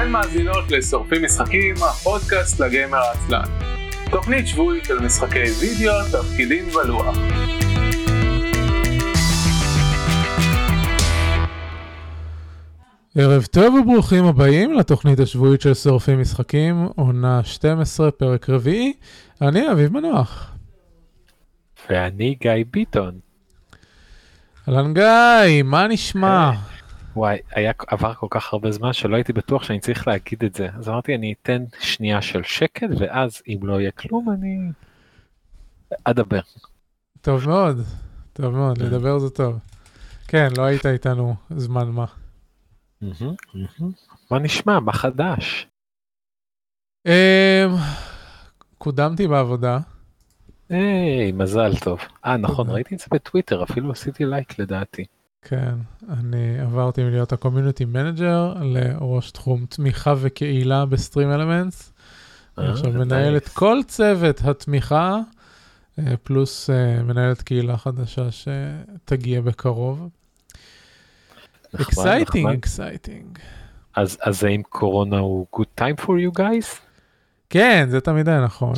אתן מאזינות לשורפים משחקים, הפודקאסט לגיימר העצלן. תוכנית שבועית של משחקי וידאו, תפקידים ולוח. ערב טוב וברוכים הבאים לתוכנית השבועית של שורפים משחקים, עונה 12, פרק רביעי. אני אביב מנוח. ואני גיא ביטון. אהלן גיא, מה נשמע? וואי, עבר כל כך הרבה זמן שלא הייתי בטוח שאני צריך להגיד את זה. אז אמרתי, אני אתן שנייה של שקט, ואז אם לא יהיה כלום, אני אדבר. טוב מאוד, טוב מאוד, לדבר זה טוב. כן, לא היית איתנו זמן מה. מה נשמע? מה חדש? קודמתי בעבודה. היי, מזל טוב. נכון, ראיתי את זה בטוויטר, אפילו עשיתי לייק לדעתי. כן, אני עברתי מלהיות הקומיוניטי מנג'ר לראש תחום תמיכה וקהילה בסטרים אלמנטס. אני עכשיו מנהל את כל צוות התמיכה, פלוס מנהלת קהילה חדשה שתגיע בקרוב. exciting. אז האם קורונה הוא good time for you guys? כן, זה תמיד היה נכון.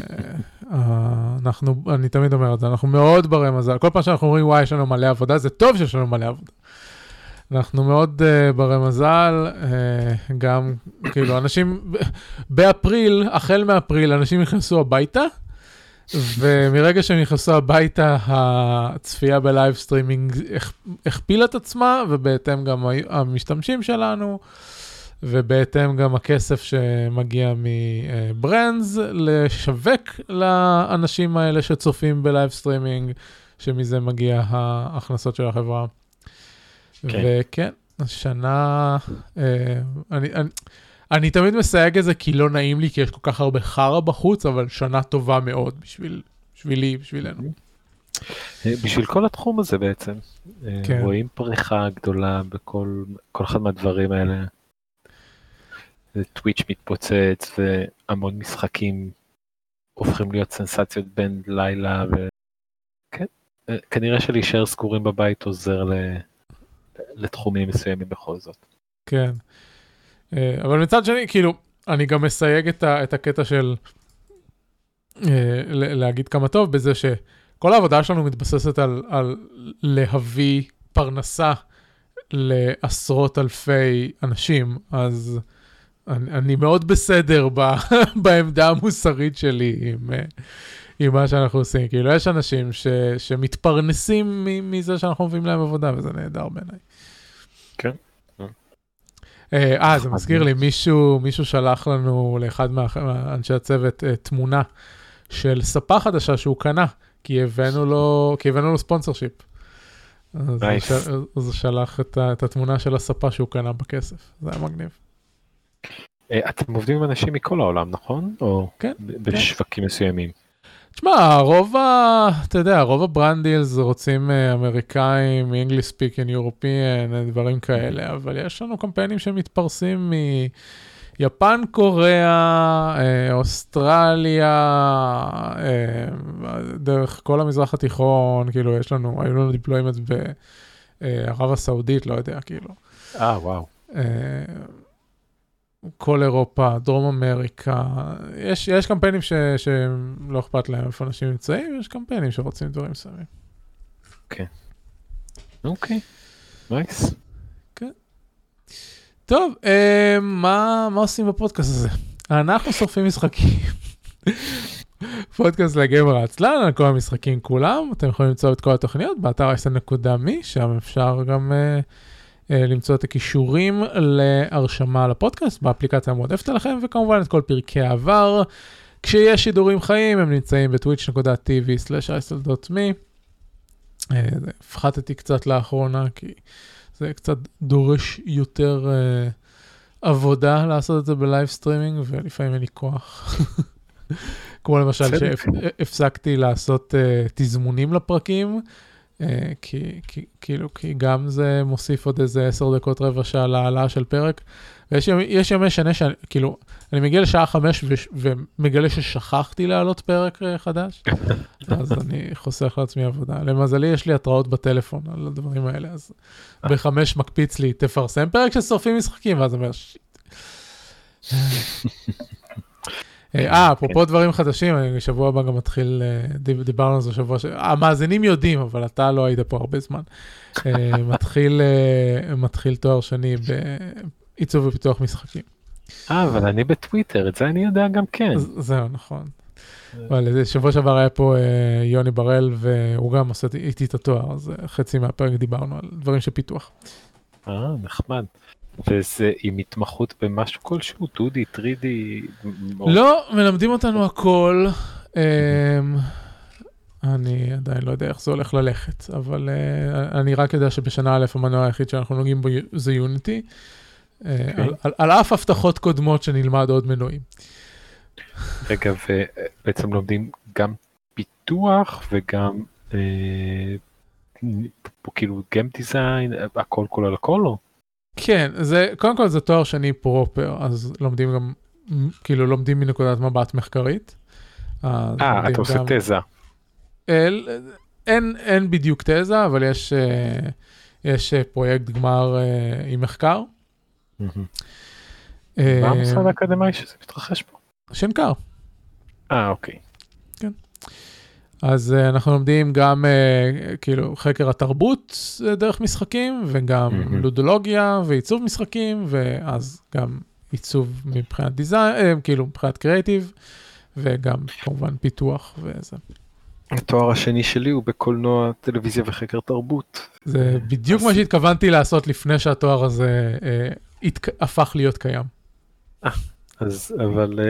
אני תמיד אומר את זה, אנחנו מאוד ברי מזל. כל פעם שאנחנו אומרים, וואי, יש לנו מלא עבודה, זה טוב שיש לנו מלא עבודה. אנחנו מאוד ברי מזל, גם, כאילו, אנשים, באפריל, החל מאפריל, אנשים נכנסו הביתה, ומרגע שהם נכנסו הביתה, הצפייה בלייב סטרימינג הכפילה את עצמה, ובהתאם גם המשתמשים שלנו, ובהתאם גם הכסף שמגיע מברנדס לשווק לאנשים האלה שצופים בלייב סטרימינג, שמזה מגיע ההכנסות של החברה. כן. וכן, השנה, אני תמיד מסייג את זה כי לא נעים לי, כי יש כל כך הרבה חרה בחוץ, אבל שנה טובה מאוד בשבילי, בשבילנו. בשביל כל התחום הזה בעצם. כן. רואים פריחה גדולה בכל אחד מהדברים האלה. טוויץ' מתפוצץ והמון משחקים הופכים להיות סנסציות בין לילה וכן, כנראה שלהישאר סגורים בבית עוזר לתחומים מסוימים בכל זאת. כן, אבל מצד שני, כאילו, אני גם מסייג את הקטע של להגיד כמה טוב בזה שכל העבודה שלנו מתבססת על להביא פרנסה לעשרות אלפי אנשים, אז אני מאוד בסדר בעמדה המוסרית שלי עם מה שאנחנו עושים. כאילו, יש אנשים שמתפרנסים מזה שאנחנו מביאים להם עבודה, וזה נהדר בעיניי. כן. זה מזכיר לי, מישהו שלח לנו לאחד מאנשי הצוות תמונה של ספה חדשה שהוא קנה, כי הבאנו לו ספונסרשיפ. אז הוא שלח את התמונה של הספה שהוא קנה בכסף. זה היה מגניב. אתם עובדים עם אנשים מכל העולם, נכון? או כן. בשווקים מסוימים? תשמע, רוב הברנדילס רוצים אמריקאים, English speaking, European, דברים כאלה, אבל יש לנו קמפיינים שמתפרסים מיפן, קוריאה, אוסטרליה, דרך כל המזרח התיכון, כאילו היו לנו דיפלוימנט בערב הסעודית, לא יודע, כאילו. וואו. כל אירופה, דרום אמריקה, יש קמפיינים שלא אכפת להם איפה אנשים נמצאים, ויש קמפיינים שרוצים דברים מסוימים. אוקיי. נייס. כן. טוב, מה עושים בפודקאסט הזה? אנחנו שורפים משחקים. פודקאסט לגיימר העצלן, על כל המשחקים כולם. אתם יכולים למצוא את כל התוכניות באתר isn.me, שם אפשר גם למצוא את הכישורים להרשמה לפודקאסט, באפליקציה המועדפת לכם, וכמובן את כל פרקי העבר. כשיש שידורים חיים, הם נמצאים ב-twitch.tv/isl.me. הפחתתי קצת לאחרונה, כי זה קצת דורש יותר עבודה לעשות את זה בלייב סטרימינג, ולפעמים אין לי כוח. כמו למשל שהפסקתי לעשות תזמונים לפרקים, כי גם זה מוסיף עוד איזה 10 דקות רבע שעה להעלאה של פרק, ויש ימי שנה כאילו, אני מגיע לשעה 5 ומגלה ששכחתי להעלות פרק חדש, אז אני חוסך לעצמי עבודה. למזלי, יש לי התראות בטלפון על הדברים האלה, אז ב5 מקפיץ לי, תפרסם פרק ששורפים משחקים, ואז אומר, שיט. אפרופו דברים חדשים, שבוע הבא גם מתחיל, דיברנו על זה שבוע, המאזינים יודעים, אבל אתה לא היית פה הרבה זמן. מתחיל תואר שני בעיצוב ופיתוח משחקים. אבל אני בטוויטר, את זה אני יודע גם כן. זהו, נכון. אבל שבוע שעבר היה פה יוני בראל, והוא גם עושה איתי את התואר, אז חצי מהפרק דיברנו על דברים של פיתוח. נחמד. וזה עם התמחות במשהו כלשהו, 2D, 3D? לא, מלמדים אותנו הכל. אני עדיין לא יודע איך זה הולך ללכת, אבל אני רק יודע שבשנה א' המנוע היחיד שאנחנו נוגעים בו זה יוניטי, על אף הבטחות קודמות שנלמד עוד מנועים. רגע, ובעצם לומדים גם פיתוח וגם כאילו גיים דיזיין, הכל כולל הכל או? כן, קודם כל זה תואר שני פרופר, אז לומדים גם, כאילו לומדים מנקודת מבט מחקרית. אתה עושה תזה. אין בדיוק תזה, אבל יש פרויקט גמר עם מחקר. מה המוסד האקדמי שזה מתרחש פה? שנקר. אוקיי. כן. אז אנחנו לומדים גם כאילו חקר התרבות דרך משחקים, וגם לודולוגיה ועיצוב משחקים, ואז גם עיצוב מבחינת דיזיין, כאילו מבחינת קריאטיב, וגם כמובן פיתוח וזה. התואר השני שלי הוא בקולנוע, טלוויזיה וחקר תרבות. זה בדיוק מה שהתכוונתי לעשות לפני שהתואר הזה הפך להיות קיים. אבל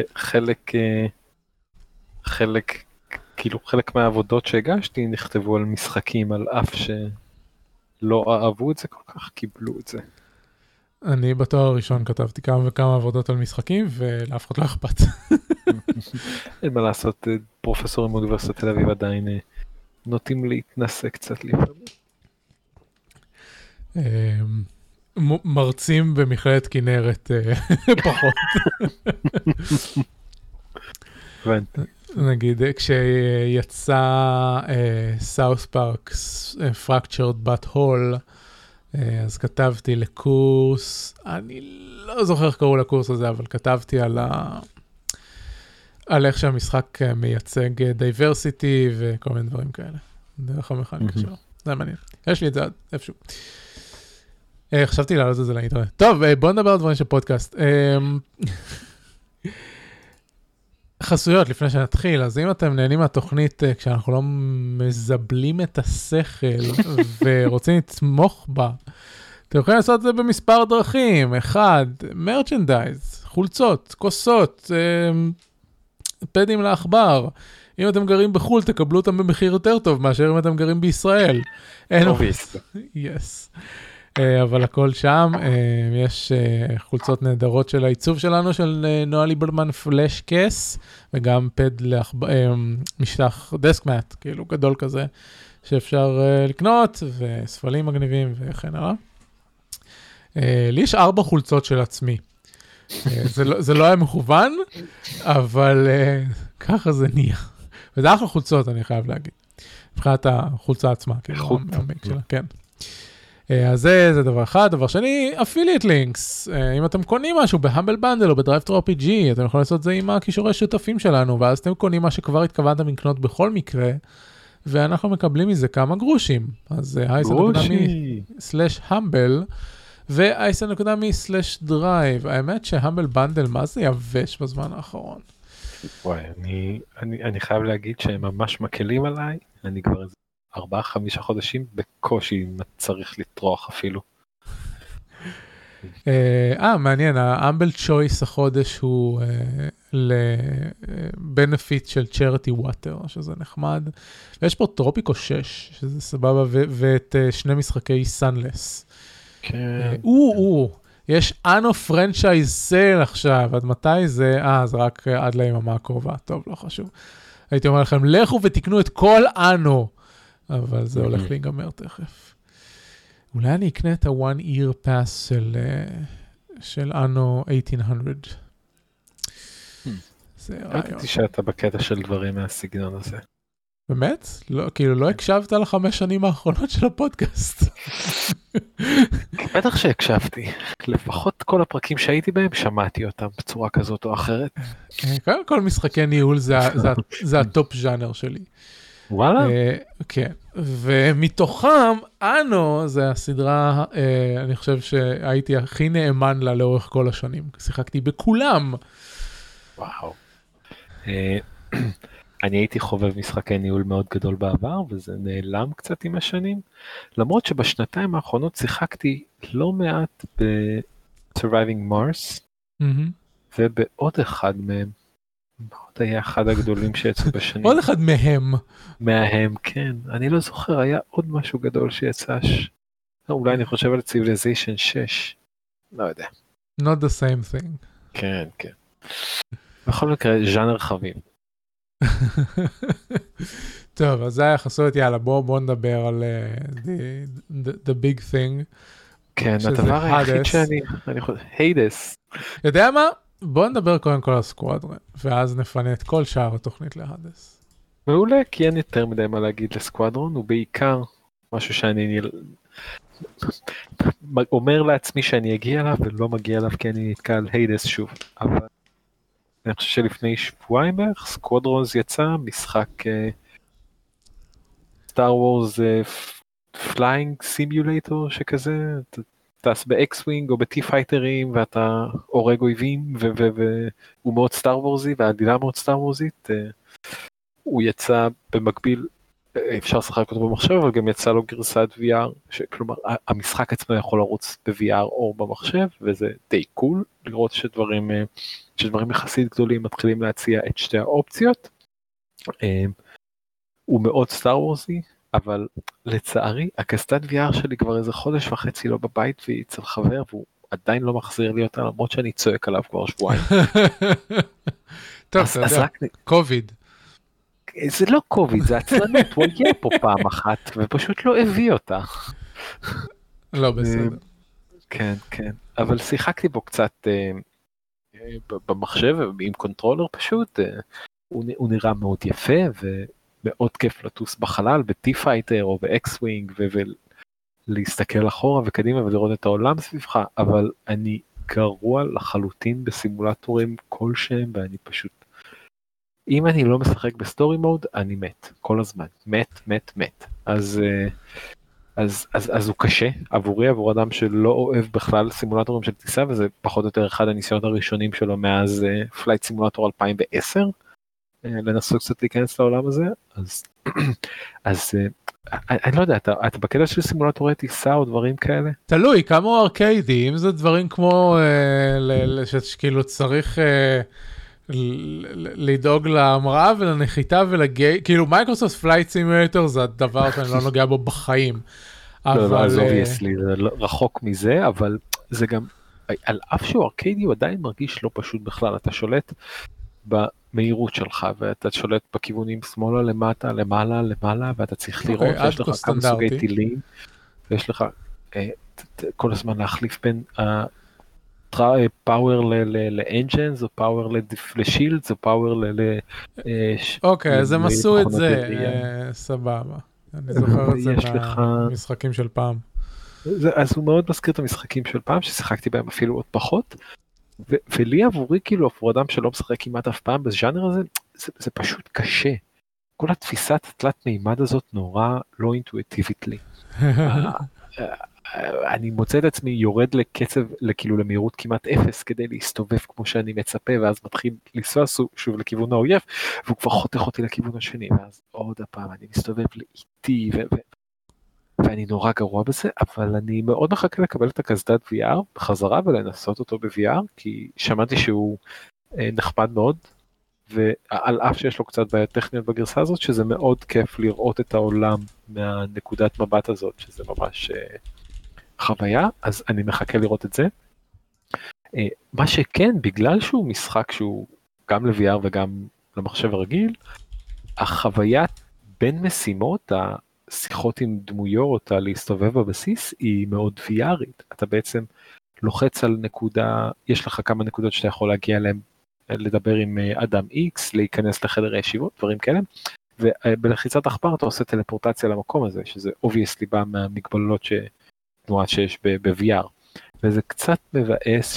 חלק מהעבודות שהגשתי נכתבו על משחקים, על אף שלא אהבו את זה כל כך, קיבלו את זה. אני בתואר הראשון כתבתי כמה וכמה עבודות על משחקים, ולאף אחד לא אכפת. אין מה לעשות, פרופסורים באוניברסיטת תל אביב עדיין נוטים להתנסה קצת לפעמים. מרצים במכללת כנרת פחות. הבנתי. נגיד, כשיצא סאות' פארק, Fractured But Whole, אז כתבתי לקורס, אני לא זוכר איך קראו לקורס הזה, אבל כתבתי על איך שהמשחק מייצג diversity וכל מיני דברים כאלה, דרך המכניקה שלו. זה מעניין. יש לי את זה עד איפשהו. חשבתי להעלות את זה לאינטרנט. טוב, בואו נדבר על דברים של פודקאסט. חסויות לפני שנתחיל, אז אם אתם נהנים מהתוכנית כשאנחנו לא מזבלים את השכל ורוצים לתמוך בה, אתם יכולים לעשות את זה במספר דרכים. 1, מרצ'נדייז, חולצות, כוסות, פדים לעכבר. אם אתם גרים בחול, תקבלו אותם במחיר יותר טוב מאשר אם אתם גרים בישראל. Yes. אבל הכל שם, יש חולצות נהדרות של העיצוב שלנו, של נועה ליברמן פלאש קס, וגם פד משטח דסקמט, כאילו גדול כזה, שאפשר לקנות, וספלים מגניבים וכן הלאה. לי יש 4 חולצות של עצמי. זה לא היה מכוון, אבל ככה זה נהיה. וזה אחלה חולצות, אני חייב להגיד. מבחינת החולצה עצמה, כאילו, המייק שלה, כן. אז זה דבר אחד. דבר שני, אפילייט לינקס. אם אתם קונים משהו בהמבל בנדל או בדרייב-ת'רו RPG, אתם יכולים לעשות זה עם הכישורי שותפים שלנו, ואז אתם קונים מה שכבר התכוונתם לקנות בכל מקרה, ואנחנו מקבלים מזה כמה גרושים. אז /humble ו-isn.me/drive. האמת שהמבל בנדל, מה זה יבש בזמן האחרון? וואי, אני חייב להגיד שהם ממש מקלים עליי. אני כבר 4-5 חודשים בקושי צריך לטרוח אפילו. מעניין, ה-Humble Choice החודש הוא לבנפיט של Charity Water, שזה נחמד. ויש פה טרופיקו 6, שזה סבבה, ואת 2 משחקי Sunless. כן. יש אנו פרנצ'ייז סייל עכשיו, עד מתי זה? זה רק עד ליממה הקרובה, טוב, לא חשוב. הייתי אומר לכם, לכו ותקנו את כל אנו. אבל זה הולך להיגמר תכף. אולי אני אקנה את ה-One Year Pass של אנו 1800. ידעתי שאתה בקטע של דברים מהסגנון הזה. באמת? לא, כאילו לא הקשבת ל5 שנים האחרונות של הפודקאסט. בטח שהקשבתי, לפחות כל הפרקים שהייתי בהם שמעתי אותם בצורה כזאת או אחרת. קודם כל משחקי ניהול זה הטופ ז'אנר שלי. וואלה? כן, ומתוכם אנו זה הסדרה, אני חושב שהייתי הכי נאמן לה לאורך כל השנים, שיחקתי בכולם. וואו. אני הייתי חובב משחקי ניהול מאוד גדול בעבר, וזה נעלם קצת עם השנים, למרות שבשנתיים האחרונות שיחקתי לא מעט ב-Surviving Mars, ובעוד אחד מהם, עוד היה אחד הגדולים שיצאו בשנים. עוד אחד מהם. מהם, כן. אני לא זוכר, היה עוד משהו גדול שיצא אולי אני חושב על Civilization 6. לא יודע. Not the same thing. כן, כן. בכל מקרה, ז'אנר חביב. טוב, אז זה היה חסות, יאללה, בואו נדבר על the big thing. כן, הדבר היחיד שאני חושב, היידס. יודע מה? בואו נדבר קודם כל על סקוואדרון, ואז נפנה את כל שאר התוכנית להדס. מעולה, כי אין יותר מדי מה להגיד לסקוואדרון, הוא בעיקר משהו שאני אומר לעצמי שאני אגיע אליו, ולא מגיע אליו כי אני נתקע על היידס שוב. אבל אני חושב שלפני שבועיים בערך, סקוואדרונס יצא, משחק סטאר וורס פליינג סימיולטור שכזה, טס באקס-ווינג או בטי-פייטרים ואתה הורג אויבים והוא מאוד סטאר וורזי והעלילה מאוד סטאר וורזית. הוא יצא במקביל, אפשר לשחק אותו במחשב, אבל גם יצא לו גרסת VR, כלומר המשחק עצמו יכול לרוץ ב-VR או במחשב, וזה די קול לראות שדברים יחסית גדולים מתחילים להציע את שתי האופציות. הוא מאוד סטאר וורזי, אבל לצערי הקסדת VR שלי כבר איזה חודש וחצי לא בבית והיא אצל חבר, והוא עדיין לא מחזיר לי אותה, למרות שאני צועק עליו כבר שבועיים. טוב, אתה יודע, קוביד. זה לא קוביד, זה עצלנות, הוא הגיע פה פעם אחת ופשוט לא הביא אותה. לא בסדר. כן, כן, אבל שיחקתי בו קצת במחשב עם קונטרולר פשוט, הוא נראה מאוד יפה ומאוד כיף לטוס בחלל בטי-פייטר או באקס-ווינג ולהסתכל אחורה וקדימה ולראות את העולם סביבך, אבל אני גרוע לחלוטין בסימולטורים כלשהם ואני פשוט, אם אני לא משחק בסטורי מוד, אני מת, כל הזמן, מת. אז הוא קשה עבורי, עבור אדם שלא אוהב בכלל סימולטורים של טיסה, וזה פחות או יותר אחד הניסיונות הראשונים שלו מאז פלייט סימולטור 2010, לנסות קצת להיכנס לעולם הזה, אז אני לא יודע, אתה בקטע של סימולטורי טיסה או דברים כאלה? תלוי, כמה ארקיידי, אם זה דברים כמו, שכאילו צריך לדאוג להמראה ולנחיתה ולגי, כאילו מייקרוסופט פלייט סימולטור זה הדבר שאני לא נוגע בו בחיים. לא, זה obviously, זה רחוק מזה, אבל זה גם, על אף שהוא ארקיידי הוא עדיין מרגיש לא פשוט בכלל, אתה שולט במהירות שלך, ואתה שולט בכיוונים שמאלה, למטה, למעלה, ואתה צריך לראות, יש לך כמה סוגי טילים, ויש לך כל הזמן להחליף בין פאוור לאנג'נס, או פאוור לשילדס, או פאוור אוקיי, אז הם עשו את זה, סבבה. אני זוכר את זה מהמשחקים של פעם. אז הוא מאוד מזכיר את המשחקים של פעם, ששיחקתי בהם אפילו עוד פחות, ולי עבורי כאילו, עבור אדם שלא משחק כמעט אף פעם בז'אנר הזה, זה פשוט קשה. כל התפיסת התלת מימד הזאת נורא לא אינטואיטיבית לי. אני מוצא את עצמי יורד לקצב, כאילו למהירות כמעט 0 כדי להסתובב כמו שאני מצפה, ואז מתחיל לנסוע שוב לכיוון האויב, והוא כבר חותך אותי לכיוון השני, ואז עוד הפעם אני מסתובב לאיטי, ואני נורא גרוע בזה, אבל אני מאוד מחכה לקבל את הקסדת VR בחזרה ולנסות אותו ב-VR, כי שמעתי שהוא נחמד מאוד, ועל אף שיש לו קצת בעיות טכניות בגרסה הזאת, שזה מאוד כיף לראות את העולם מהנקודת מבט הזאת, שזה ממש חוויה, אז אני מחכה לראות את זה. מה שכן, בגלל שהוא משחק שהוא גם ל-VR וגם למחשב הרגיל, החוויה בין משימות, השיחות עם דמויות, להסתובב בבסיס, היא מאוד VRית. אתה בעצם לוחץ על נקודה, יש לך כמה נקודות שאתה יכול להגיע אליהן, לדבר עם אדם X, להיכנס לחדר הישיבות, דברים כאלה, ובלחיצת עכבר אתה עושה טלפורטציה למקום הזה, שזה obviously בא מהמגבלות תנועה שיש ב-VR, וזה קצת מבאס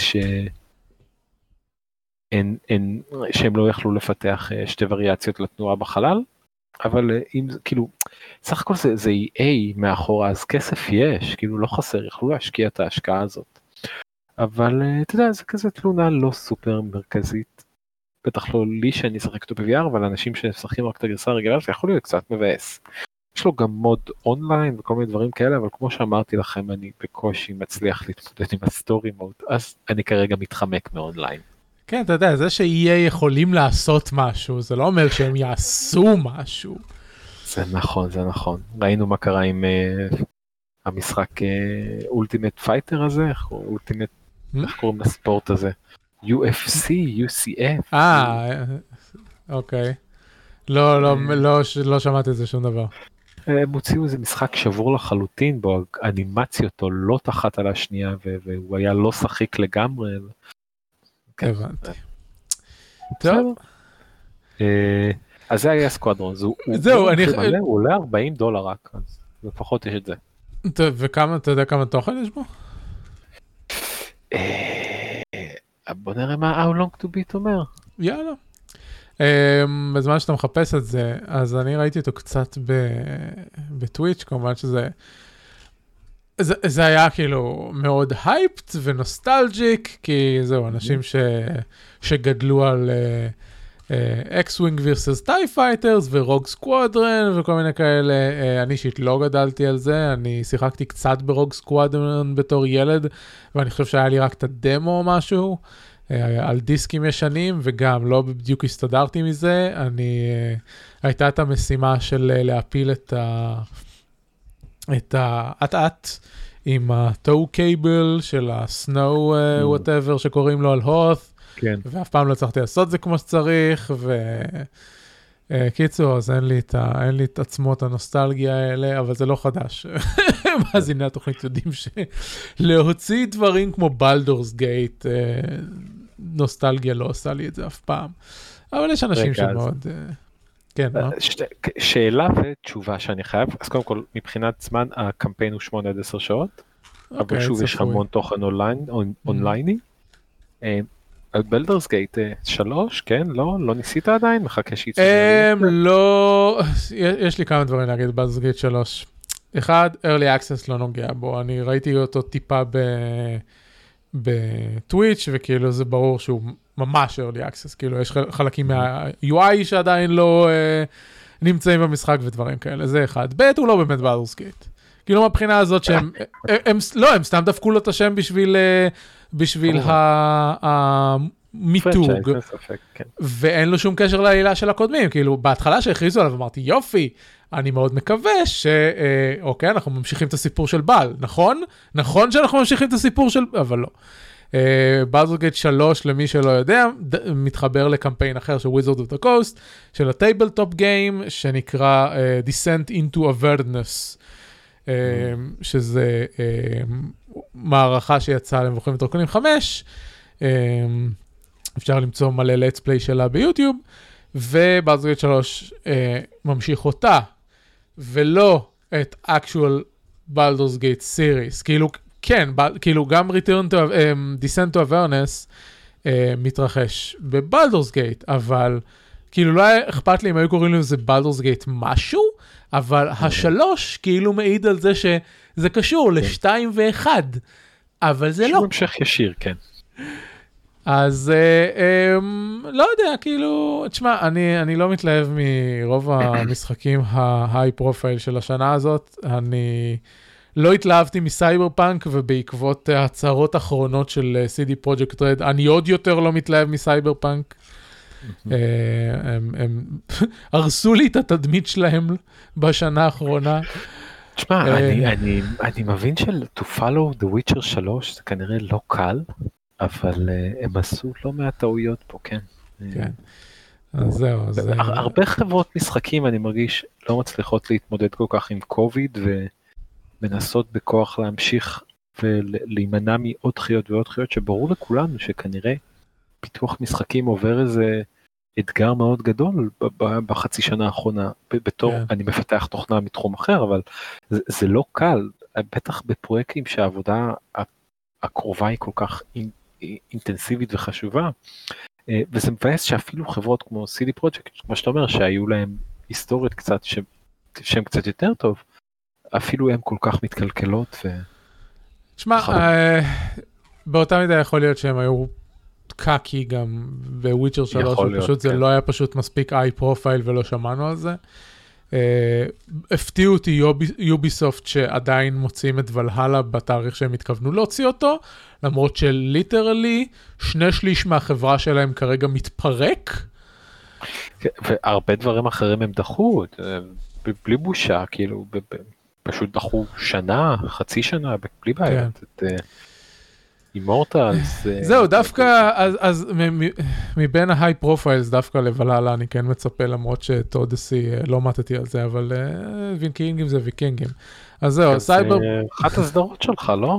שהם לא יכלו לפתח שתי וריאציות לתנועה בחלל, אבל אם כאילו, סך הכל זה EA מאחורה, אז כסף יש, כאילו לא חסר, יכלו להשקיע את ההשקעה הזאת. אבל אתה יודע, זה כזה תלונה לא סופר מרכזית, בטח לא לי שאני אשחק אותו ב-VR, אבל אנשים שמשחקים רק את הגרסה הרגילה, זה יכול להיות קצת מבאס. יש לו גם מוד אונליין וכל מיני דברים כאלה, אבל כמו שאמרתי לכם, אני בקושי מצליח להתמודד עם הסטורי מוד, אז אני כרגע מתחמק מאונליין. כן, אתה יודע, זה שיהיה יכולים לעשות משהו, זה לא אומר שהם יעשו משהו. זה נכון, זה נכון. ראינו מה קרה עם המשחק אולטימט פייטר הזה, איך קוראים לספורט הזה? UFC, UCF. אוקיי. לא שמעתי את זה שום דבר. הם הוציאו איזה משחק שבור לחלוטין, בו האנימציות לא תחת על השנייה, והוא היה לא שחיק לגמרי. הבנתי. טוב. אז זה היה סקואדרון, זהו, הוא עולה $40 רק, אז לפחות יש את זה. טוב, וכמה, אתה יודע כמה תוכן יש בו? בוא נראה מה How Long To Beat אומר. יאללה. בזמן שאתה מחפש את זה, אז אני ראיתי אותו קצת בטוויץ', כמובן שזה היה כאילו מאוד הייפט ונוסטלג'יק, כי זהו, אנשים שגדלו על X-Wing vs. TIE Fighters ורוג סקוואדרן וכל מיני כאלה. אני אישית לא גדלתי על זה, אני שיחקתי קצת ברוג סקוואדרן בתור ילד, ואני חושב שהיה לי רק את הדמו או משהו, על דיסקים ישנים, וגם לא בדיוק הסתדרתי מזה. הייתה את המשימה של להפיל את האט-אט עם הטו קייבל של הסנואו whatever שקוראים לו על הות', כן. ואף פעם לא הצלחתי לעשות זה כמו שצריך, קיצור, אז אין לי את עצמות הנוסטלגיה האלה, אבל זה לא חדש. מאזיני התוכנית יודעים שלהוציא דברים כמו בלדורס גייט, נוסטלגיה לא עושה לי את זה אף פעם. אבל יש אנשים שמאוד... כן, מה? שאלה ותשובה שאני חייב, אז קודם כל, מבחינת זמן, הקמפיין הוא 8-10 שעות, אבל שוב יש המון תוכן אונלייני. על בלדורס גייט 3, כן? לא ניסית עדיין? מחכה שיצא. לא, יש לי כמה דברים להגיד בלדורס גייט 3. אחד, early access לא נוגע בו, אני ראיתי אותו טיפה בטוויץ' וכאילו זה ברור שהוא ממש early access, כאילו יש חלקים מה-UI שעדיין לא נמצאים במשחק ודברים כאלה, זה אחד. ב' הוא לא באמת בלדורס גייט. כאילו מהבחינה הזאת שהם, הם סתם דפקו לו את השם בשביל המיתוג, ואין לו שום קשר לעלילה של הקודמים, כאילו בהתחלה שהכריזו עליו אמרתי יופי, אני מאוד מקווה אוקיי, אנחנו ממשיכים את הסיפור של בל, נכון? נכון שאנחנו ממשיכים את הסיפור של, אבל לא. בלדורס גייט 3, למי שלא יודע, מתחבר לקמפיין אחר של Wizard of the Coast, של הטייבלטופ גיים, שנקרא Descent into Avernus, שזה מערכה שיצאה למבוכים ודרקונים 5, אפשר למצוא מלא let's play שלה ביוטיוב, ובלדורס גייט 3 ממשיך אותה, ולא את actual Baldur's Gate series, כאילו, כן, כאילו גם Descent to Avernus מתרחש בבלדורס גייט, אבל כאילו לא היה אכפת לי אם היו קוראים לזה בלדורס גייט משהו, אבל השלוש כאילו מעיד על זה שזה קשור ל2 ו1, אבל זה לא. המשך ישיר, כן. אז לא יודע, כאילו, תשמע, אני לא מתלהב מרוב המשחקים ההיי פרופייל של השנה הזאת, אני לא התלהבתי מסייבר פאנק, ובעקבות הצהרות האחרונות של CD Projekt Red, אני עוד יותר לא מתלהב מסייבר פאנק. הם הרסו לי את התדמית שלהם בשנה האחרונה. תשמע, אני מבין to follow the Witcher 3 זה כנראה לא קל, אבל הם עשו לא מעט טעויות פה, כן. כן. אז זהו. הרבה חברות משחקים אני מרגיש לא מצליחות להתמודד כל כך עם קוביד, ומנסות בכוח להמשיך ולהימנע מעוד דחיות ועוד דחיות, שברור לכולנו שכנראה פיתוח משחקים עובר איזה אתגר מאוד גדול בחצי שנה האחרונה, בתור אני מפתח תוכנה מתחום אחר, אבל זה לא קל, בטח בפרויקטים שהעבודה הקרובה היא כל כך אינטנסיבית וחשובה, וזה מבאס שאפילו חברות כמו CD Projekt, כמו שאתה אומר, שהיו להם היסטוריות קצת, שהם קצת יותר טוב, אפילו הם כל כך מתקלקלות. תשמע, באותה מידה יכול להיות שהם היו קאקי גם בוויצ'ר 3, פשוט זה לא היה פשוט מספיק איי פרופייל ולא שמענו על זה. הפתיעו אותי יוביסופט שעדיין מוציאים את ולהלה בתאריך שהם התכוונו להוציא אותו, למרות שליטרלי 2/3 מהחברה שלהם כרגע מתפרק. והרבה דברים אחרים הם דחו, בלי בושה, כאילו פשוט דחו שנה, חצי שנה, בלי בעיה. אימורטלס. זהו, דווקא, אז מבין ההיי פרופיילס, דווקא לבלהלה אני כן מצפה, למרות שטודסי לא מתתי על זה, אבל ויקינגים זה ויקינגים. אז זהו, סייבר... אחת הסדרות שלך, לא?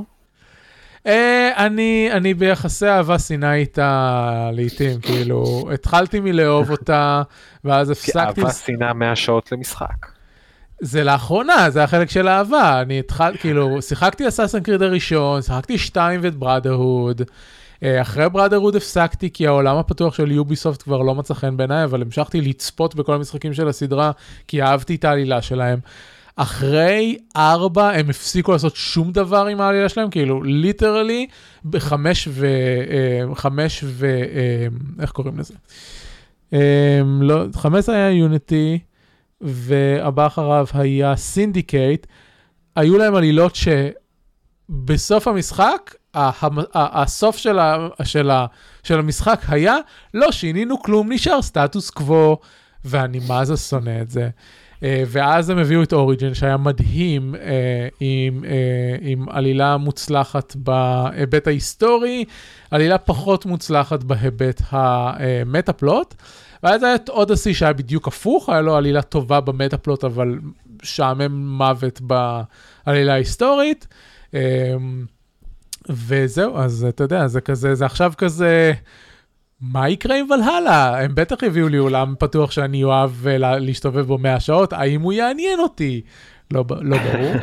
אני ביחסי אהבה שנאה איתה לעתים, כאילו, התחלתי מלאהוב אותה, ואז הפסקתי... כי אהבה שנאה 100 שעות למשחק. זה לאחרונה, זה החלק של האהבה, אני התחלתי, כאילו, שיחקתי אסאסינס קריד הראשון, שיחקתי 2 ואת בראדרהוד, אחרי בראדרהוד הפסקתי, כי העולם הפתוח של יוביסופט כבר לא מצא חן בעיניי, אבל המשכתי לצפות בכל המשחקים של הסדרה, כי אהבתי את העלילה שלהם. אחרי 4 הם הפסיקו לעשות שום דבר עם העלילה שלהם, כאילו, ליטרלי, ב5 איך קוראים לזה? לא, 5 היה יוניטי, והבא אחריו היה סינדיקייט, היו להם עלילות שבסוף המשחק, הסוף של המשחק היה, לא שינינו כלום, נשאר סטטוס קוו, ואני מה זה שונא את זה. ואז הם הביאו את אוריג'ן, שהיה מדהים, עם עלילה מוצלחת בהיבט ההיסטורי, עלילה פחות מוצלחת בהיבט המטאפלוט, ואז היה את אודסי שהיה בדיוק הפוך, היה לו עלילה טובה במטאפלוט, אבל שעמם מוות בעלילה ההיסטורית, וזהו, אז אתה יודע, זה כזה, זה עכשיו כזה, מה יקרה עם ולהלה? הם בטח הביאו לי עולם פתוח שאני אוהב להשתובב בו 100 שעות, האם הוא יעניין אותי? לא ברור.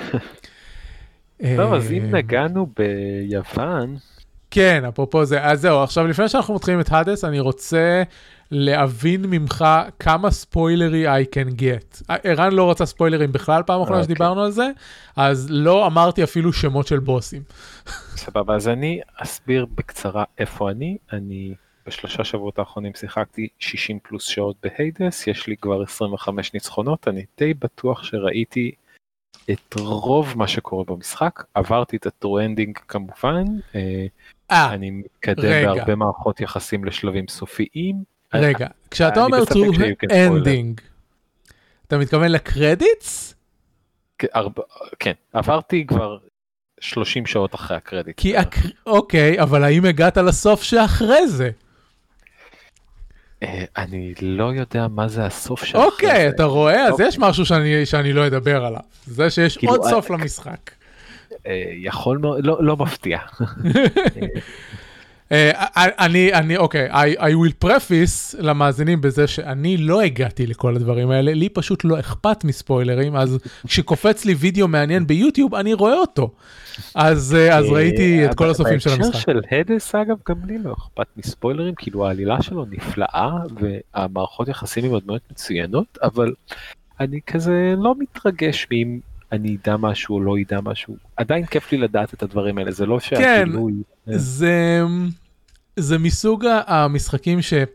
טוב, אז אם נגענו ביוון... כן, אפרופו זה, אז זהו, עכשיו לפני שאנחנו מתחילים את הדס, אני רוצה להבין ממך כמה ספוילרי I can get. ערן לא רוצה ספוילרים בכלל פעם אחרונה שדיברנו על זה, אז לא אמרתי אפילו שמות של בוסים. סבבה, אז אני אסביר בקצרה איפה אני בשלושה שבועות האחרונים שיחקתי 60 פלוס שעות בהיידס, יש לי כבר 25 ניצחונות, אני די בטוח שראיתי את רוב מה שקורה במשחק, עברתי את הטרו-אנדינג כמובן, אני מתקדם בהרבה מערכות יחסים לשלבים סופיים. רגע, כשאתה אומר טרו-אנדינג, אתה מתכוון לקרדיטס? כן, עברתי כבר 30 שעות אחרי הקרדיט. אוקיי, אבל האם הגעת לסוף שאחרי זה? אני לא יודע מה זה הסוף שאחרי זה. אוקיי, אתה רואה? אז יש משהו שאני לא אדבר עליו. זה שיש עוד סוף למשחק. יכול מאוד, לא מפתיע. אוקיי, I will preface למאזינים בזה שאני לא הגעתי לכל הדברים האלה, לי פשוט לא אכפת מספוילרים, אז כשקופץ לי וידאו מעניין ביוטיוב, אני רואה אותו. אז ראיתי את כל הסופים של המשחק. בהקשר של הדס, אגב, גם לי לא אכפת מספוילרים, כאילו העלילה שלו נפלאה, והמערכות יחסים הן מאוד מצוינות, אבל אני כזה לא מתרגש מאם אני אדע משהו או לא אדע משהו. עדיין כיף לי לדעת את הדברים האלה, זה לא שהגילוי... כן, זה מסוג המשחקים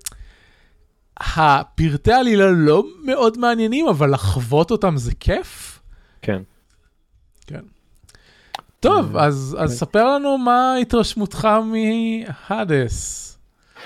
שהפרטי העלילה לא מאוד מעניינים, אבל לחוות אותם זה כיף. כן. כן. טוב, אז ספר לנו מה התרשמותך מהדס.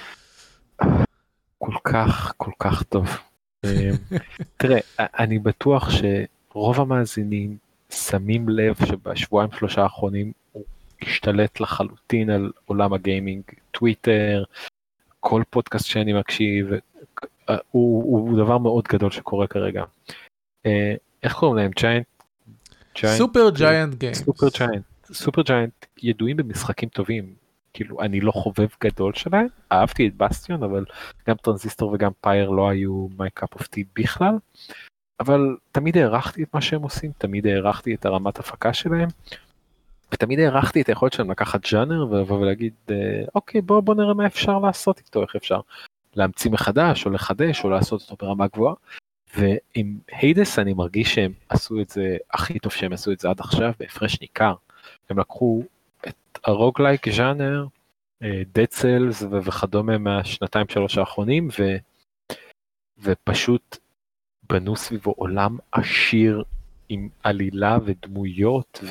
כל כך טוב. תראה, אני בטוח שרוב המאזינים שמים לב שבשבועיים 3 האחרונים הוא השתלט לחלוטין על עולם הגיימינג, טוויטר, כל פודקאסט שאני מקשיב, הוא דבר מאוד גדול שקורה כרגע. איך קוראים להם? סופר ג'יינט גיימס. סופר ג'יינט ידועים במשחקים טובים. כאילו אני לא חובב גדול שלהם, אהבתי את בסטיון, אבל גם טרנזיסטור וגם פייר לא היו my cup of tea בכלל, אבל תמיד הערכתי את מה שהם עושים, תמיד הערכתי את הרמת הפקה שלהם, ותמיד הערכתי את היכולת שלהם לקחת ז'אנר ולהגיד, אוקיי, בוא נראה מה אפשר לעשות איתו, איך אפשר להמציא מחדש או לחדש או לעשות אותו ברמה גבוהה. ועם היידס אני מרגיש שהם עשו את זה הכי טוב שהם עשו את זה עד עכשיו, בהפרש ניכר. הם לקחו את הרוגלייק ז'אנר, Dead Cells וכדומה מהשנתיים שלוש האחרונים, ופשוט בנו סביבו עולם עשיר עם עלילה ודמויות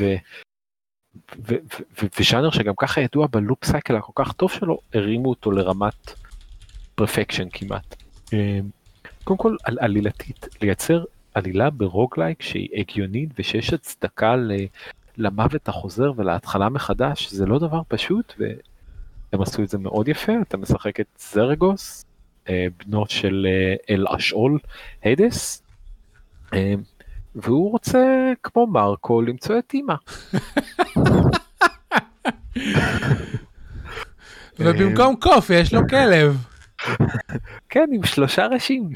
וז'אנר שגם ככה ידוע בלופ סייקל הכל כך טוב שלו, הרימו אותו לרמת פרפקשן כמעט. קודם כל על עלילתית, לייצר עלילה ברוגלייק שהיא הגיונית ושיש הצדקה למוות החוזר ולהתחלה מחדש, זה לא דבר פשוט והם עשו את זה מאוד יפה. אתה משחק את זרגוס, בנו של אל אשאול היידס, והוא רוצה כמו מרקו למצוא את אמא. ובמקום קוף יש לו כלב. כן, עם 3 ראשים.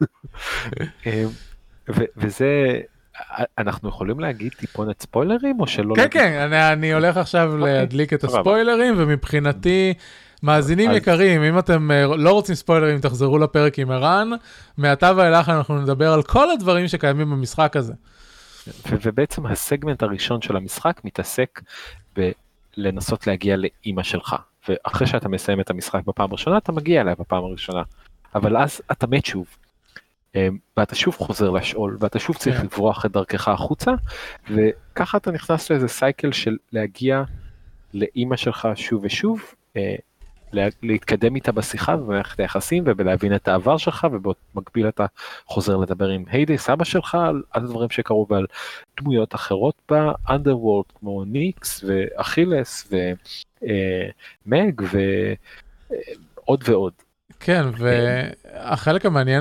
וזה, אנחנו יכולים להגיד טיפונת ספוילרים או שלא? כן, כן, אני הולך עכשיו להדליק את הספוילרים, ומבחינתי, מאזינים יקרים, אם אתם לא רוצים ספוילרים, תחזרו לפרק עם ערן, מעתה ואילך אנחנו נדבר על כל הדברים שקיימים במשחק הזה. ובעצם הסגמנט הראשון של המשחק מתעסק בלנסות להגיע לאמא שלך, ואחרי שאתה מסיים את המשחק בפעם הראשונה, אתה מגיע אליה בפעם הראשונה, אבל אז אתה מת שוב, ואתה שוב חוזר לשאול, ואתה שוב צריך לברוח את דרכך החוצה, וככה אתה נכנס לאיזה סייקל של להגיע לאמא שלך שוב ושוב, להתקדם איתה בשיחה במערכת היחסים ובלהבין את העבר שלך, ובמקביל אתה חוזר לדבר עם היידס אבא שלך על דברים שקרו ועל דמויות אחרות באנדרוורלד כמו ניקס ואכילס ומג ועוד ועוד. כן, והחלק המעניין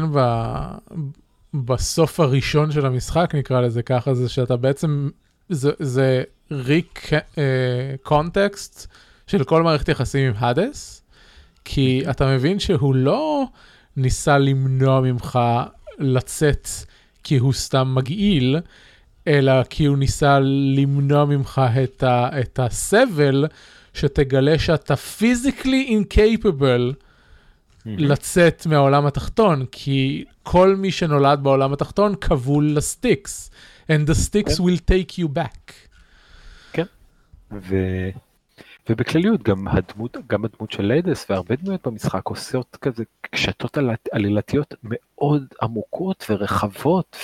בסוף הראשון של המשחק נקרא לזה ככה, זה שאתה בעצם זה ריק קונטקסט של כל מערכת יחסים עם הדס, כי אתה מבין שהוא לא ניסה למנוע ממך לצאת כי הוא סתם מגעיל, אלא כי הוא ניסה למנוע ממך את הסבל, שתגלה שאתה physically incapable לצאת מהעולם התחתון, כי כל מי שנולד בעולם התחתון כבול לסטיקס, and the sticks will take you back. כן, ובכלליות גם הדמות של ליידס והרבה דמויות במשחק עושות כזה קשתות עלילתיות מאוד עמוקות ורחבות,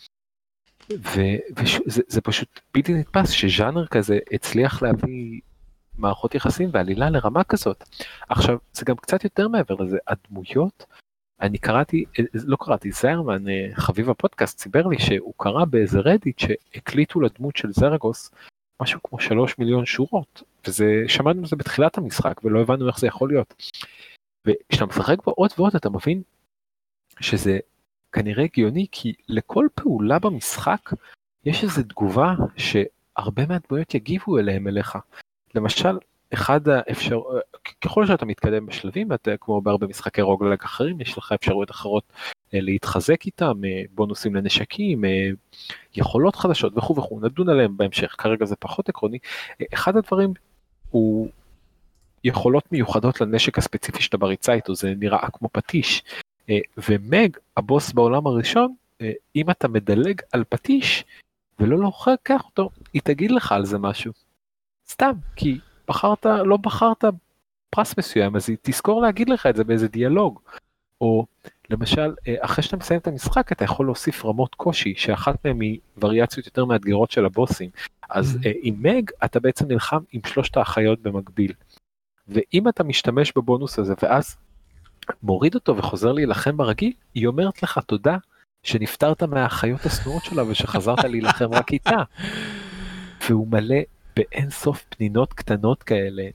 וזה פשוט בלתי נתפס שז'אנר כזה הצליח להביא מערכות יחסים ועלילה לרמה כזאת. עכשיו זה גם קצת יותר מעבר לזה, הדמויות, אני לא קראתי, זיירמן חביב הפודקאסט סיפר לי שהוא קרא באיזה רדיט שהקליטו לדמות של זרגוס משהו כמו 3 מיליון שורות, שמענו על זה בתחילת המשחק ולא הבנו איך זה יכול להיות, וכשאתה משחק בו עוד ועוד אתה מבין שזה כנראה הגיוני, כי לכל פעולה במשחק יש איזו תגובה שהרבה מהדמויות יגיבו אליך. למשל, ככל שאתה מתקדם בשלבים, אתה כמו בהרבה משחקי רוגלייק אחרים, יש לך אפשרויות אחרות להתחזק איתם, בונוסים לנשקים, יכולות חדשות וכו' וכו', נדון עליהם בהמשך, כרגע זה פחות עקרוני. אחד הדברים הוא יכולות מיוחדות לנשק הספציפי שאתה בריצה איתו, זה נראה כמו פטיש, ומג, הבוס בעולם הראשון, אם אתה מדלג על פטיש ולא לוקח אותו, היא תגיד לך על זה משהו. סתם, כי לא בחרת פרס מסוים, אז היא תזכור להגיד לך את זה באיזה דיאלוג. או למשל, אחרי שאתה מסיים את המשחק, אתה יכול להוסיף רמות קושי, שאחת מהן היא וריאציות יותר מאתגרות של הבוסים. אז עם מג, אתה בעצם נלחם עם 3 האחיות במקביל. ואם אתה משתמש בבונוס הזה, ואז מוריד אותו וחוזר להילחם ברגיל, היא אומרת לך תודה שנפטרת מהאחיות הסנועות שלה, ושחזרת להילחם רק איתה. והוא מלא באין סוף פנינות קטנות כאלה,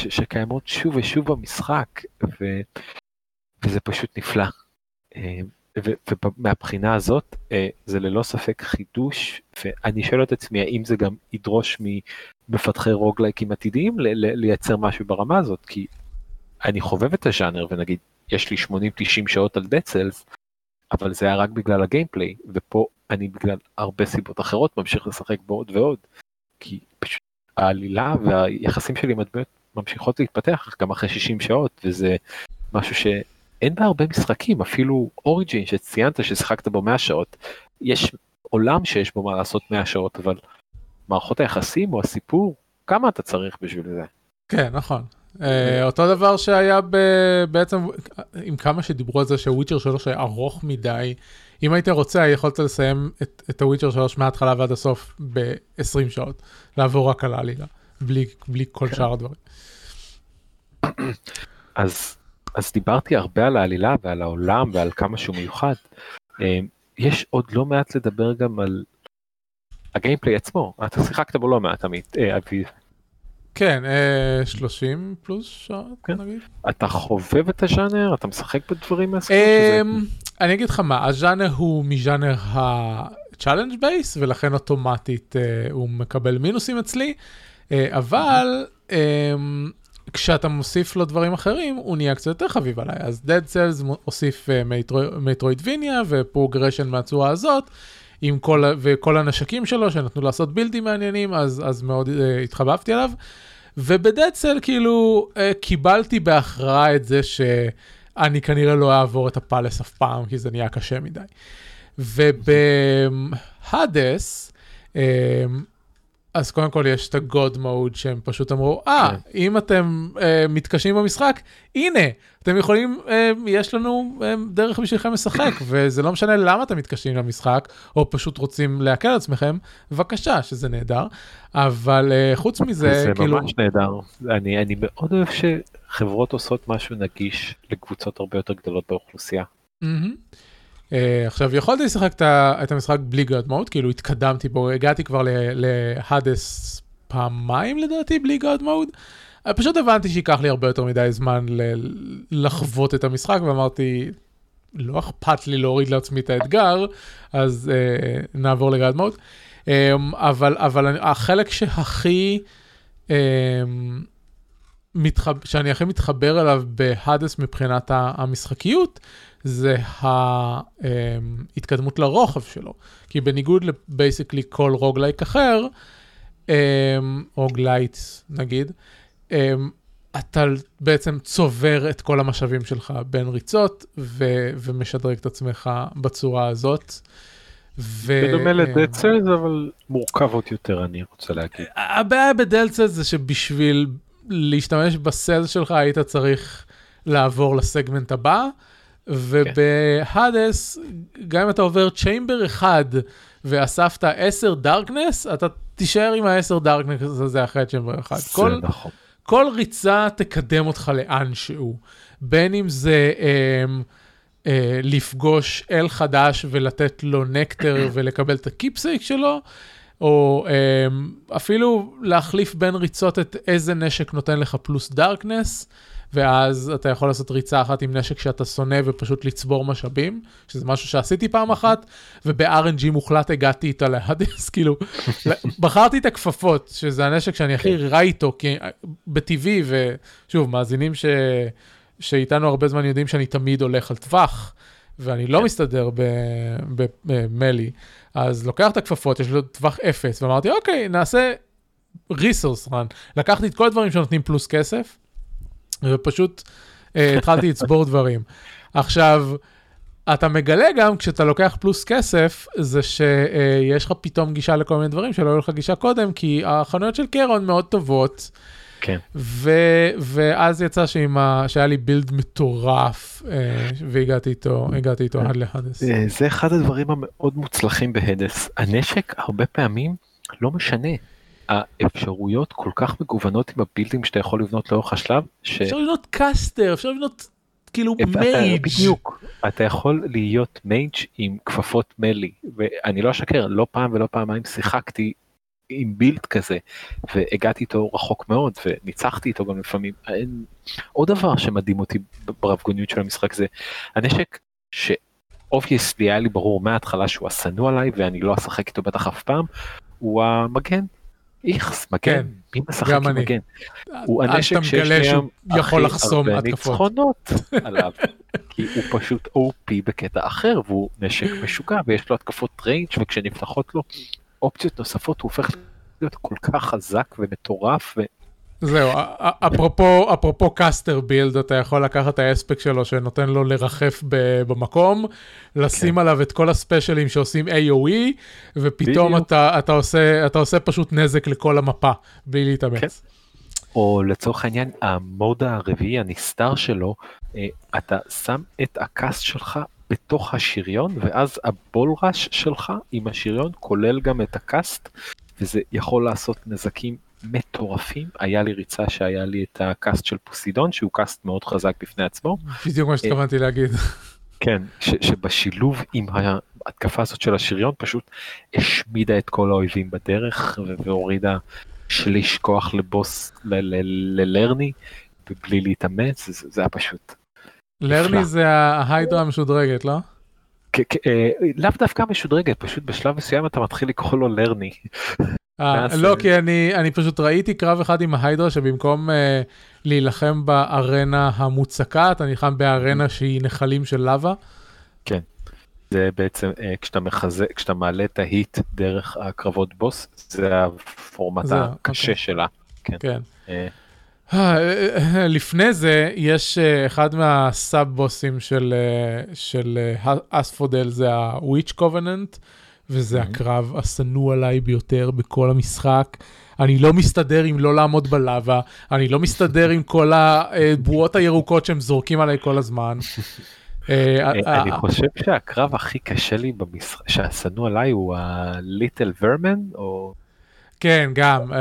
שקיימות שוב ושוב במשחק, וזה פשוט נפלא. ומהבחינה הזאת זה ללא ספק חידוש, ואני שואל את עצמי האם זה גם ידרוש ממפתחי רוגלייקים עתידיים לייצר משהו ברמה הזאת, כי אני חובב את הז'אנר ונגיד יש לי 80-90 שעות על Dead Cells, אבל זה היה רק בגלל הגיימפליי, ופה אני בגלל הרבה סיבות אחרות ממשיך לשחק בעוד ועוד, כי פשוט העלילה והיחסים שלי עם הדמויות ממשיכות להתפתח גם אחרי 60 שעות, וזה משהו שאין בה הרבה משחקים, אפילו אוריג'ין שציינת ששיחקת בו 100 שעות, יש עולם שיש בו מה לעשות 100 שעות, אבל מערכות היחסים או הסיפור, כמה אתה צריך בשביל זה? כן, נכון. אותו דבר שהיה בעצם, עם כמה שדיברו על זה שוויצ'ר 3 היה ארוך מדי, אם היית רוצה, יכולת לסיים את הוויצ'ר 3 מההתחלה ועד הסוף ב-20 שעות, לעבור רק על העלילה, בלי כל שאר הדברים. אז דיברתי הרבה על העלילה ועל העולם ועל כמה שהוא מיוחד. יש עוד לא מעט לדבר גם על הגיימפליי עצמו. אתה שיחקת בו לא מעט, עמית, אביב. כן, 30 פלוס שעות, נגיד. אתה חובב את הז'אנר? אתה משחק בדברים מהסוג? אני אגיד לך מה, הז'אנר הוא מז'אנר ה-challenge base, ולכן אוטומטית הוא מקבל מינוסים אצלי, אבל כשאתה מוסיף לו דברים אחרים, הוא נהיה קצת יותר חביב עליי. אז Dead Cells הוסיף מטרוידביניה ופרוגרשן מהצורה הזאת, וכל הנשקים שלו שנתנו לעשות בילדים מעניינים, אז מאוד התחבבתי עליו. ובדד סל כאילו קיבלתי בהכרעה את זה שאני כנראה לא אעבור את הפלס אף פעם, כי זה נהיה קשה מדי. ובהדס, אז קודם כל יש את ה-God mode שהם פשוט אמרו, אם אתם מתקשים במשחק, הנה, אתם יכולים, יש לנו דרך בשבילכם לשחק, וזה לא משנה למה אתם מתקשים למשחק, או פשוט רוצים להקל על עצמכם, בבקשה, שזה נהדר, אבל חוץ מזה, זה כאילו... ממש נהדר, אני מאוד אוהב שחברות עושות משהו נגיש לקבוצות הרבה יותר גדולות באוכלוסייה. עכשיו, יכולתי לשחק את המשחק בלי God mode, כאילו התקדמתי בו, הגעתי כבר להדס פעמיים לדעתי בלי God mode, פשוט הבנתי שיקח לי הרבה יותר מדי זמן לחוות את המשחק, ואמרתי, לא אכפת לי להוריד לעצמי את האתגר, אז נעבור ל-God mode, אבל החלק שאני הכי מתחבר אליו בהדס מבחינת המשחקיות, זה ההתקדמות לרוחב שלו. כי בניגוד לבייסיקלי כל רוגלייק אחר, רוגלייט נגיד, אתה בעצם צובר את כל המשאבים שלך בין ריצות, ומשדרג את עצמך בצורה הזאת. בדומה לדד סלס, אבל מורכב עוד יותר, אני רוצה להגיד. הבעיה בדד סלס זה שבשביל להשתמש בסלס שלך, היית צריך לעבור לסגמנט הבא, ובהדס, גם אם אתה עובר צ'יימבר אחד, ואספת 10 דארקנס, אתה תישאר עם ה10 דארקנס הזה אחרי צ'יימבר אחד. כל ריצה תקדם אותך לאן שהוא. בין אם זה לפגוש אל חדש ולתת לו נקטר ולקבל את הקיפסייק שלו, או אפילו להחליף בין ריצות את איזה נשק נותן לך פלוס דארקנס, ואז אתה יכול לעשות ריצה אחת עם נשק שאתה שונא ופשוט לצבור משאבים, שזה משהו שעשיתי פעם אחת, וב-RNG מוחלט הגעתי איתה להדס, כאילו, בחרתי את הכפפות, שזה הנשק שאני הכי רע איתו, כי בטבעי, ושוב, מאזינים שאיתנו הרבה זמן יודעים שאני תמיד הולך על טווח, ואני לא מסתדר במלי, אז לוקח את הכפפות, יש לו טווח 0, ואמרתי, אוקיי, נעשה resource run. לקחתי את כל הדברים שנותנים פלוס כסף, ופשוט התחלתי לצבור דברים. עכשיו, אתה מגלה גם כשאתה לוקח פלוס כסף, זה שיש לך פתאום גישה לכל מיני דברים שלא היו לך גישה קודם, כי החנויות של קרון מאוד טובות, כן. ואז יצא שהיה לי בילד מטורף, והגעתי איתו עד להדס. זה אחד הדברים המאוד מוצלחים בהדס. הנשק הרבה פעמים לא משנה. האפשרויות כל כך מגוונות עם הבילדים שאתה יכול לבנות לאורך השלב, אפשר לבנות קאסטר, אפשר לבנות כאילו מייג'. בדיוק, אתה יכול להיות מייג' עם כפפות מלי, ואני לא אשקר, לא פעם ולא פעמיים שיחקתי עם בילד כזה, והגעתי איתו רחוק מאוד, וניצחתי איתו גם לפעמים. עוד דבר שמדהים אותי ברבגוניות של המשחק זה, הנשק obviously היה לי ברור מההתחלה שהוא השנוא עליי, ואני לא אשחק איתו בטח אף פעם, הוא המגן. איכס, מגן, מי משחק עם מגן? הוא הנשק שיש להם הכי הרבה ניצחונות עליו, כי הוא פשוט OP בקטע אחר, והוא נשק משוגע, ויש לו התקפות ריינג', וכשנפתחות לו אופציות נוספות, הוא הופך להיות כל כך חזק ומטורף. זהו, אפרופו קאסטר בילד, אתה יכול לקחת את האספקט שלו, שנותן לו לרחף במקום, לשים עליו את כל הספיישלים שעושים AOE, ופתאום אתה עושה פשוט נזק לכל המפה, בלי להתאמץ. או לצורך העניין, המוד הרביעי, הנסתר שלו, אתה שם את הקאסט שלך בתוך השריון, ואז הבולרש שלך עם השריון כולל גם את הקאסט, וזה יכול לעשות נזקים מטורפים. היה לי ריצה שהיה לי את הקאסט של פוסידון, שהוא קאסט מאוד חזק בפני עצמו. בדיוק מה שתכוונתי להגיד. כן, שבשילוב עם ההתקפה הזאת של השריון, פשוט השמידה את כל האויבים בדרך, והורידה שליש כוח לבוס, ללרני, ובלי להתאמץ, זה היה פשוט. לרני זה ההיידרה המשודרגת, לא? לאו דווקא משודרגת, פשוט בשלב מסוים אתה מתחיל לקרוא לו לרני. לא, כי אני פשוט ראיתי קרב אחד עם ההיידרה, שבמקום להילחם בארנה המוצקה, אתה נלחם בארנה שהיא נחלים של לבה. כן, זה בעצם, כשאתה מעלה את ההיט דרך הקרבות בוס, זה הפורמט הקשה שלה. כן. לפני זה, יש אחד מהסאב בוסים של אספודל, זה ה-Witch Covenant, וזה הקרב השנוא עליי ביותר בכל המשחק. אני לא מסתדר עם לא לעמוד בלבה, אני לא מסתדר עם כל הבועות הירוקות שהם זורקים עליי כל הזמן. אני חושב שהקרב הכי קשה לי שהשנוא עליי הוא ה-Little Vermin, או... כן, גם,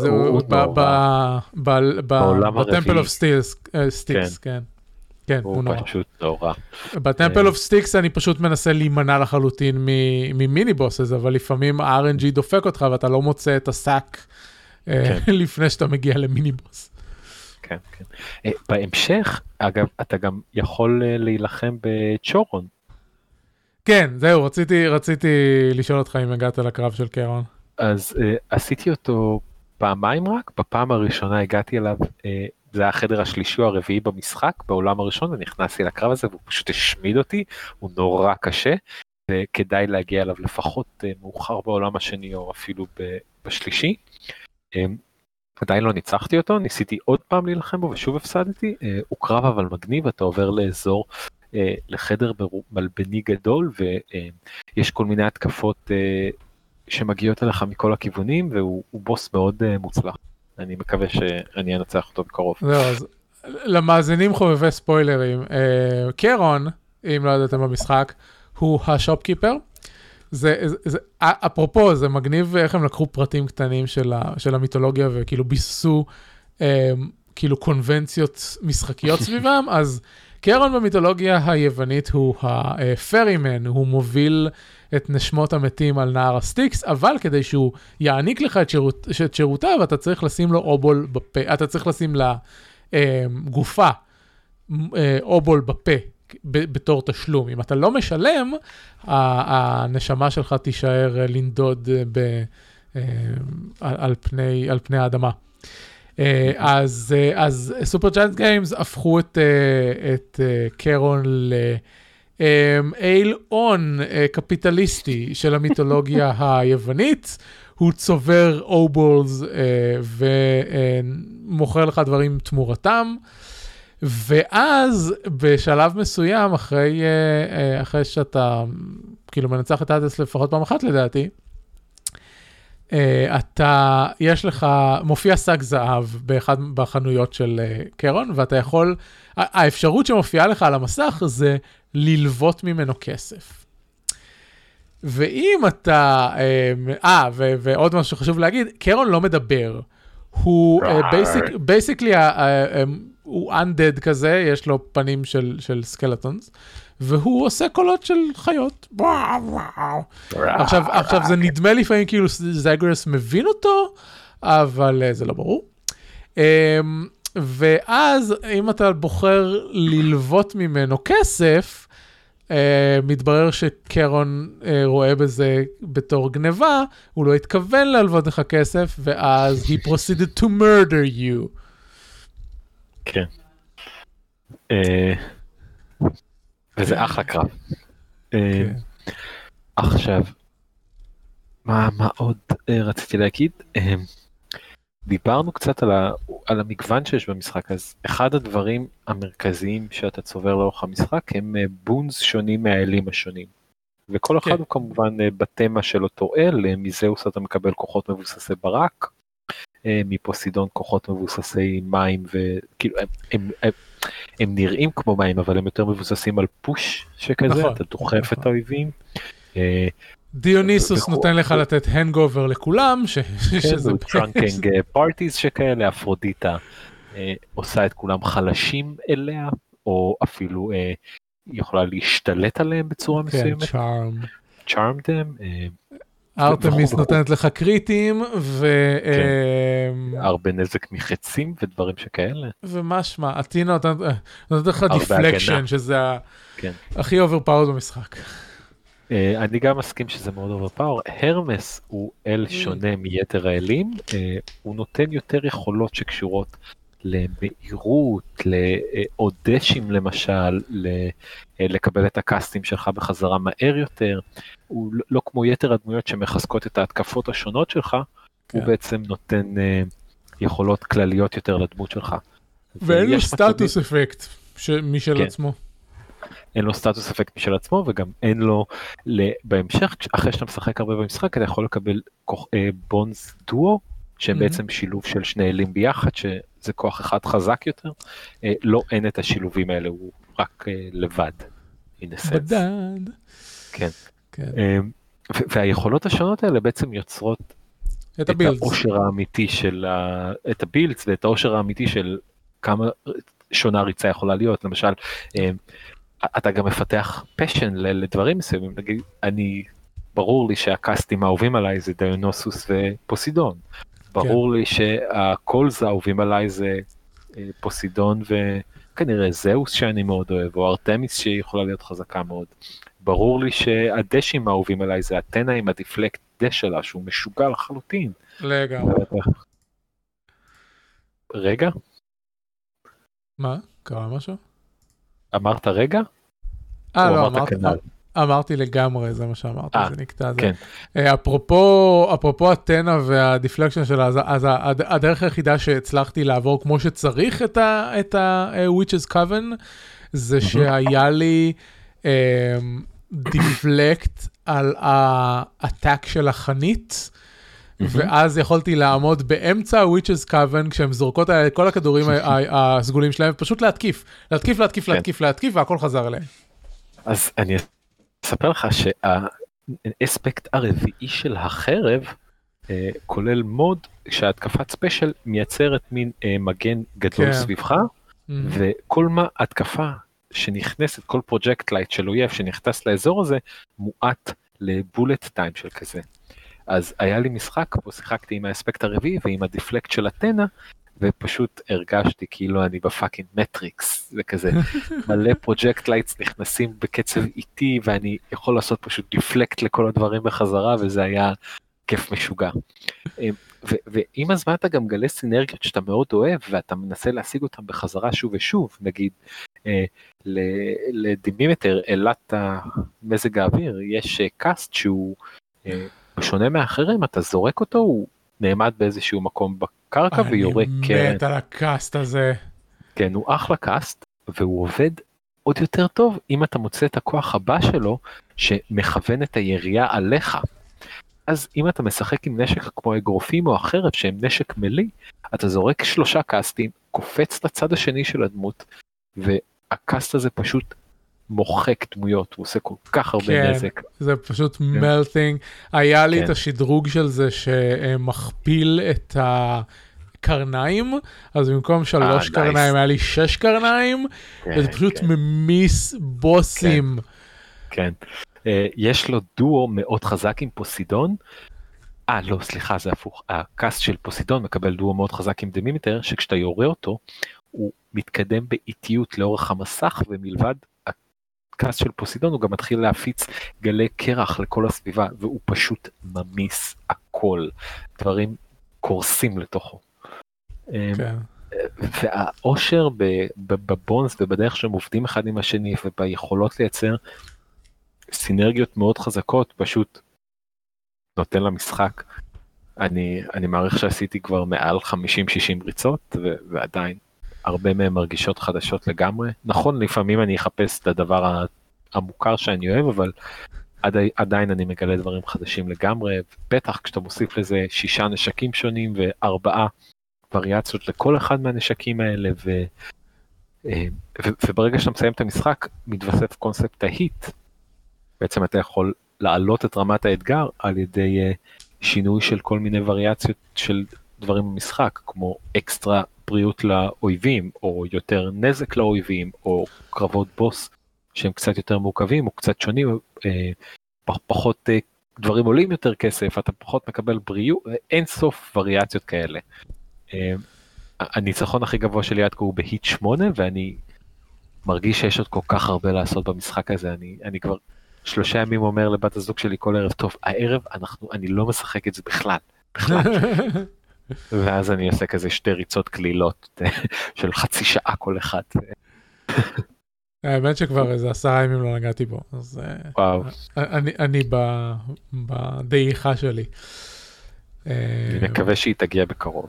ב-Temple of Sticks, כן. כן, הוא פשוט נורא. בטמפל אוף סטיקס אני פשוט מנסה להימנע לחלוטין ממיני בוסס, אבל לפעמים ה-RNG דופק אותך ואתה לא מוצא את הסאק לפני שאתה מגיע למיני בוס. כן, כן. בהמשך, אגב, אתה גם יכול להילחם בצ'ורון. כן, זהו, רציתי לשאול אותך אם הגעת לקרב של קרון. אז עשיתי אותו פעמיים רק, בפעם הראשונה הגעתי אליו, זה היה החדר השלישי או הרביעי במשחק, בעולם הראשון, ונכנסתי לקרב הזה, והוא פשוט השמיד אותי, הוא נורא קשה, וכדאי להגיע אליו לפחות מאוחר בעולם השני, או אפילו בשלישי. עדיין לא ניצחתי אותו, ניסיתי עוד פעם להילחם בו, ושוב הפסדתי, הוא קרב אבל מגניב, אתה עובר לאזור, לחדר מלבני גדול, ויש כל מיני התקפות שמגיעות אליך מכל הכיוונים, והוא בוס מאוד מוצלח. אני מקווה שאני אנצח אותו בקרוב. זהו, אז למאזינים חובבי ספוילרים, קרון, אם לא ידעתם במשחק, הוא השופקיפר. אפרופו, זה מגניב איך הם לקחו פרטים קטנים של המיתולוגיה, וכאילו ביססו כאילו קונבנציות משחקיות סביבם, אז קרון במיתולוגיה היוונית הוא הפרימן, הוא מוביל את נשמות המתים על נהר הסטיקס, אבל כדי שהוא יעניק לך את שירותיו, אתה צריך לשים לו אובול בפה, אתה צריך לשים לה גופה אובול בפה, בתור תשלום. אם אתה לא משלם, הנשמה שלך תישאר לנדוד על פני האדמה. אז סופר ג'יינט גיימס הפכו את קרון אייל און קפיטליסטי של המיתולוגיה היוונית. הוא צובר אובולס ומוכר לך דברים תמורתם, ואז בשלב מסוים, אחרי שאתה כאילו מנצח את האדס לפחות פעם אחת לדעתי, יש לך, מופיע שק זהב באחד בחנויות של קרון, ואתה יכול, האפשרות שמופיעה לך על המסך זה ללוות ממנו כסף. ואם אתה, ועוד משהו שחשוב להגיד, קרון לא מדבר, הוא basically, הוא undead כזה, יש לו פנים של סקלטונס, והוא עושה קולות של חיות. עכשיו זה נדמה לפעמים כאילו זאגרס מבין אותו, אבל זה לא ברור. ואז אם אתה בוחר ללוות ממנו כסף, מתברר שקרון רואה בזה בתור גניבה, הוא לא התכוון להלוות לך כסף, ואז he proceeded to murder you. כן. וזה אחלה קרב. עכשיו, מה עוד רציתי להגיד? דיברנו קצת על המגוון שיש במשחק, אז אחד הדברים המרכזיים שאתה צובר לאורך המשחק הם בונס שונים מהאלים השונים. וכל אחד הוא כמובן בתמה של אותו אל, מזהוס אתה מקבל כוחות מבוססי ברק, מפוסידון כוחות מבוססי מים, וכאילו הם נראים כמו מים, אבל הם יותר מבוססים על פוש שכזה, אתה דוחף את האויבים. דיוניסוס נותן לך לתת הנגובר לכולם, שזה טרנקינג פארטיז שכאלה, אפרודיטה עושה את כולם חלשים אליה, או אפילו יכולה להשתלט עליהם בצורה מסוימת. צ'ארם דם. ארתמיס נותנת לך קריטים, הרבה נזק מחצים ודברים שכאלה. ומשמע, אתינה נותנת לך דיפלקשן, שזה הכי אוברפאורד במשחק. אני גם מסכים שזה מאוד אוברפאוור. הרמס הוא אל שונה מיתר האלים, הוא נותן יותר יכולות שקשורות למהירות, לאודשים למשל, לקבל את הקאסטים שלך בחזרה מהר יותר. הוא לא כמו יתר הדמויות שמחזקות את ההתקפות השונות שלך, הוא בעצם נותן יכולות כלליות יותר לדמות שלך. ואין לו סטטוס אפקט משל עצמו. אין לו סטטוס אפקט משל עצמו, וגם אין לו, בהמשך, אחרי שאתה משחק הרבה במשחק, אתה יכול לקבל בונס דואו, שהם בעצם שילוב של שני אלים ביחד, שזה כוח אחד חזק יותר. לא, אין את השילובים האלה, הוא רק לבד. בדד. כן. והיכולות השונות האלה בעצם יוצרות את האושר האמיתי של, את הבילדס, ואת האושר האמיתי של כמה שונה ריצה יכולה להיות. למשל, אתה גם מפתח פשן לדברים מסוימים, נגיד, ברור לי שהקאסטים האהובים עליי זה דיונוסוס ופוסידון, ברור לי שהקולס האהובים עליי זה פוסידון וכנראה זהוס שאני מאוד אוהב, או ארתמיס שיכולה להיות חזקה מאוד, ברור לי שהדשים האהובים עליי זה אתנה עם הדיפלקט דש שלה, שהוא משוגע לחלוטין. רגע? מה? קרה משהו? אמרת רגע? לא, אמרתי לגמרי, זה מה שאמרתי, זה נקטע. אפרופו אתנה והדיפלקשן שלה, אז הדרך היחידה שהצלחתי לעבור כמו שצריך את ה-Witch's Coven, זה שהיה לי דיפלקט על האטאק של החנית, ואז יכולתי לעמוד באמצע ה-Witch's Coven, כשהם זורקות על כל הכדורים הסגולים שלהם, פשוט להתקיף, והכל חזר אליהם. אז אני אספר לך שהאספקט הרביעי של החרב, כולל מוד שההתקפת ספיישל מייצרת מין מגן גדול סביבך, וכל התקפה שנכנסת, כל פרוג'קט לייט של אויב שנכנס לאזור הזה, מועט לבולט טיים של כזה. אז היה לי משחק, פה שיחקתי עם האספקט הרביעי ועם הדיפלקט של אתנה, ופשוט הרגשתי כאילו אני בפאקינג מטריקס, זה כזה מלא פרוג'קט לייטס נכנסים בקצב איטי, ואני יכול לעשות פשוט דיפלקט לכל הדברים בחזרה, וזה היה כיף משוגע. ועם הזמן אתה גם גלה סינרגיות שאתה מאוד אוהב, ואתה מנסה להשיג אותם בחזרה שוב ושוב, נגיד, לדימימטר, אלת מזג האוויר, יש קאסט שהוא בשונה מאחרים, אתה זורק אותו, הוא נעמד באיזשהו מקום בקרקע ויורק. אני מת על הקאסט הזה. כן, הוא אחלה קאסט, והוא עובד עוד יותר טוב אם אתה מוצא את הכוח הבא שלו, שמכוון את הירייה עליך. אז אם אתה משחק עם נשק כמו אגרופים או החרב, שהם נשק מלי, אתה זורק 3 קאסטים, קופץ לצד השני של הדמות, והקאסט הזה פשוט מוחק דמויות, הוא עושה כל כך הרבה נזק. זה פשוט מלטינג. היה לי את השדרוג של זה שמכפיל את הקרניים, אז במקום 3 קרניים היה לי 6 קרניים, וזה פשוט ממיס בוסים. כן. יש לו דואו מאוד חזק עם פוסידון, לא, סליחה, זה הפוך. הקאסט של פוסידון מקבל דואו מאוד חזק עם דמימטר, שכשאתה יורה אותו, הוא מתקדם באיטיות לאורך המסך, ומלבד קאסט של פוסידון, הוא גם מתחיל להפיץ גלי קרח לכל הסביבה, והוא פשוט ממיס הכל. דברים קורסים לתוכו. כן. והאושר בבונס ובדרך שהם עובדים אחד עם השני, וביכולות לייצר סינרגיות מאוד חזקות, פשוט נותן למשחק. אני מעריך שעשיתי כבר מעל 50-60 ריצות, ועדיין הרבה מהם מרגישות חדשות לגמרי. נכון, לפעמים אני אחפש את הדבר המוכר שאני אוהב, אבל עדיין אני מגלה דברים חדשים לגמרי, בטח כשאתה מוסיף לזה 6 נשקים שונים ו4 וריאציות לכל אחד מהנשקים האלה, וברגע שאתה מסיים את המשחק, מתווסף קונספט ההיט. בעצם אתה יכול להעלות את רמת האתגר על ידי שינוי של כל מיני וריאציות של דברים במשחק, כמו אקסטרה בריאות לאויבים, או יותר נזק לאויבים, או קרבות בוס שהם קצת יותר מורכבים, או קצת שונים, פחות דברים עולים יותר כסף, אתה פחות מקבל בריאות, אין סוף וריאציות כאלה. הניצחון הכי גבוה שלי עד כה הוא בהיט 8, ואני מרגיש שיש עוד כל כך הרבה לעשות במשחק הזה. אני כבר 3 ימים אומר לבת הזוג שלי כל ערב, טוב, הערב אני לא משחק את זה בכלל. ואז אני עושה כזה 2 ריצות כלילות של חצי שעה כל אחד. האמת שכבר איזה 10 ימים לא נגעתי בו, אז אני בדעיכה שלי. אני מקווה שהיא תגיע בקרוב.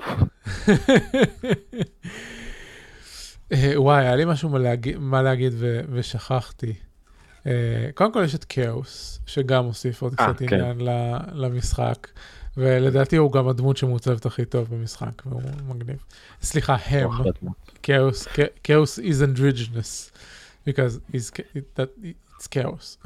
וואי, היה לי משהו מה להגיד ושכחתי. קודם כל יש את כאוס, שגם הוסיף עוד קצת עניין למשחק, ולדעתי הוא גם הדמות שמוצבת הכי טוב במשחק, והוא מגניב. סליחה, הם. כאוס is androgynous, because it's chaos.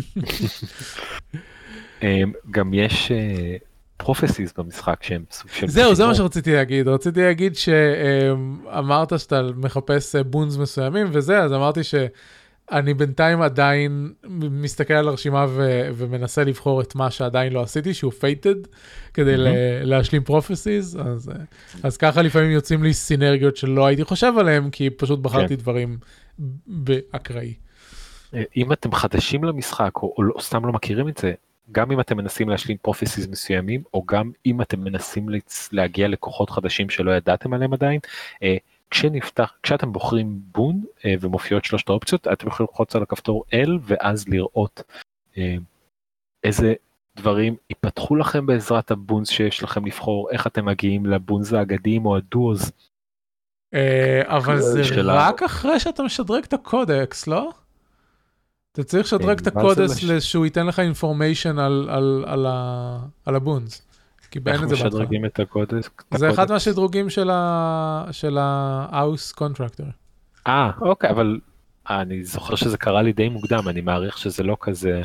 גם יש פרופסיז במשחק שהם סוג של... זהו, זה מה שרציתי להגיד. רציתי להגיד שאמרת שאתה מחפש בונס מסוימים וזה, אז אמרתי שאני בינתיים עדיין מסתכל על הרשימה ומנסה לבחור את מה שעדיין לא עשיתי, שהוא fated, כדי להשלים פרופסיז, אז ככה לפעמים יוצאים לי סינרגיות שלא הייתי חושב עליהם, כי פשוט בחרתי דברים באקראי. אם אתם חדשים למשחק, או סתם לא מכירים את זה, גם אם אתם מנסים להשלים פרופסיז מסוימים, או גם אם אתם מנסים להגיע לכוחות חדשים שלא ידעתם עליהם עדיין, כשאתם בוחרים בון ומופיעות 3 האופציות, אתם יכולים לחוץ על הכפתור L, ואז לראות איזה דברים ייפתחו לכם בעזרת הבונס שיש לכם לבחור, איך אתם מגיעים לבונס האגדיים או הדוז. אבל זה רק אחרי שאתה משדרג את הקודקס, לא? אתה צריך לשדרג את הקודקס שהוא ייתן לך אינפורמיישן על הבונס. כי באין את זה בהתחלה. משדרגים את הקודקס? זה אחד מהשדרוגים של האוס קונטרקטור. אוקיי, אבל אני זוכר שזה קרה לי די מוקדם, אני מעריך שזה לא כזה